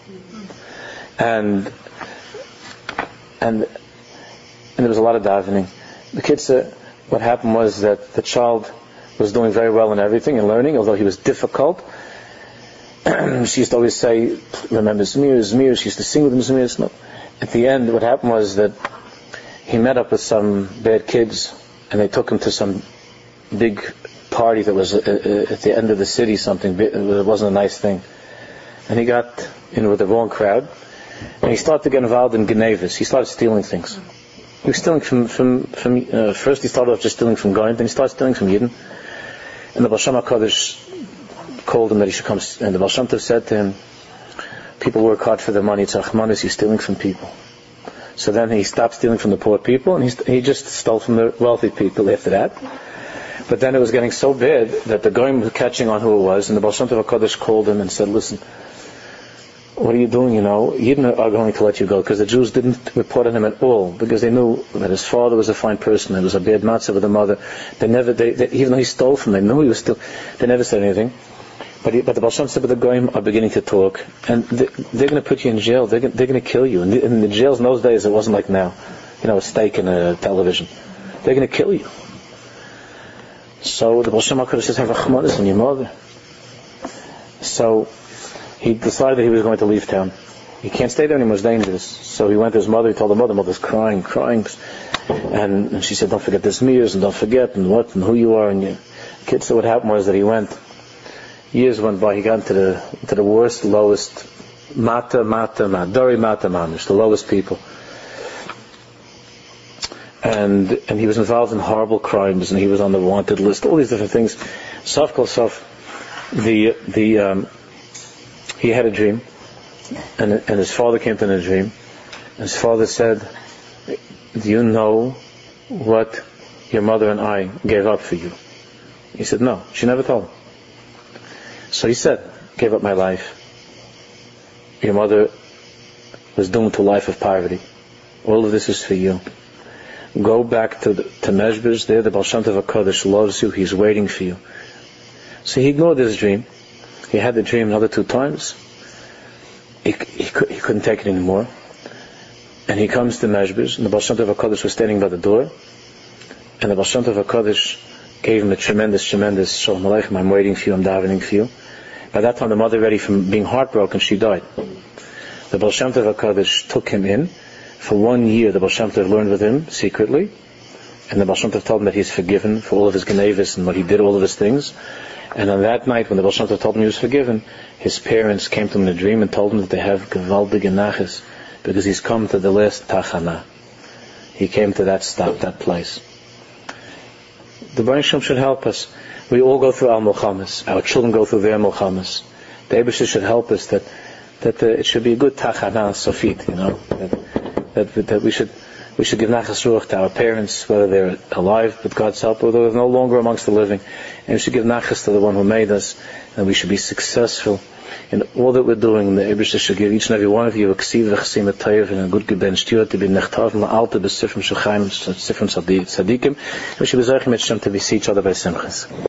And and and there was a lot of davening. The kid said what happened was that the child was doing very well in everything and learning, although he was difficult. She used to always say, "Remember Zmir, Zmir." She used to sing with him Zmir. At the end, what happened was that he met up with some bad kids, and they took him to some big party that was at the end of the city, something, it wasn't a nice thing. And he got in with the wrong crowd, and he started to get involved in Genevis. He started stealing things. He was stealing from, from, from uh, first he started off just stealing from Goyim, then he started stealing from Yidden. And the Baal Shem HaKadosh called him that he should come, and the Baal Shem Tov said to him, people work hard for their money, it's Achmanis, he's stealing from people. So then he stopped stealing from the poor people, and he, he just stole from the wealthy people after that. But then it was getting so bad that the Goyim was catching on who it was, and the Baal Shem Tov HaKadosh called him and said, listen, what are you doing, you know? Yidden are going to let you go, because the Jews didn't report on him at all, because they knew that his father was a fine person, there was a bad matzah with the mother. They never, they, they, even though he stole from them, they knew he was still, they never said anything. But, he, but the Baal Shem Tov, the Goyim are beginning to talk, and they, they're going to put you in jail, they're, they're going to kill you. And the, in the jails in those days, it wasn't like now, you know, a steak and a television. They're going to kill you. So the Baal Shem HaKadosh says, have rachmanis on your mother. So he decided that he was going to leave town. He can't stay there anymore, it's dangerous. So he went to his mother, he told the mother, mother's crying, crying. And, and she said, don't forget this meals, and don't forget, and what, and who you are, and your kids. So what happened was that he went, years went by, he got into the, into the worst, lowest, mata, mata, mata, dori mata manish, the lowest people. And, and he was involved in horrible crimes, and he was on the wanted list, all these different things. Sof kol sof, the, the, um, he had a dream, and, and his father came to him in a dream, and his father said, do you know what your mother and I gave up for you? He said, no, she never told him. So he said, gave up my life. Your mother was doomed to a life of poverty. All of this is for you. Go back to the, to Mezhbez, there the Baal Shem Tov HaKadosh loves you, he's waiting for you. So he ignored his dream. He had the dream another two times. He, he, he couldn't take it anymore. And he comes to Mezhbez, and the Baal Shem Tov HaKadosh was standing by the door, and the Baal Shem Tov HaKadosh gave him a tremendous, tremendous Shalom Aleichem, I'm waiting for you, I'm davening for you. By that time the mother, ready from being heartbroken, she died. The Baal Shem Tov HaKadosh took him in. For one year the Baal Shem Tov learned with him secretly, and the Baal Shem Tov told him that he's forgiven for all of his genevis and what he did, all of his things. And on that night when the Baal Shem Tov told him he was forgiven, his parents came to him in a dream and told him that they have gewaldige nachas, because he's come to the last tachana. He came to that stop, that place. The Baal Shem should help us. We all go through our milchamas. Our children go through their milchamas. The Eibusher should help us that that uh, it should be a good tachana sofit, you know. That, that, that we should we should give nachas ruach to our parents, whether they're alive with God's help or they're no longer amongst the living. And we should give nachas to the one who made us, and we should be successful in all that we're doing. The Eibusher should give each and every one of you a ksiv v'chsim etayv and a good gebench to be nechtav ma'alta b'sifrim shechayim sifrim tzadikim. We should be zaychim et Shem to be see each other by simchas.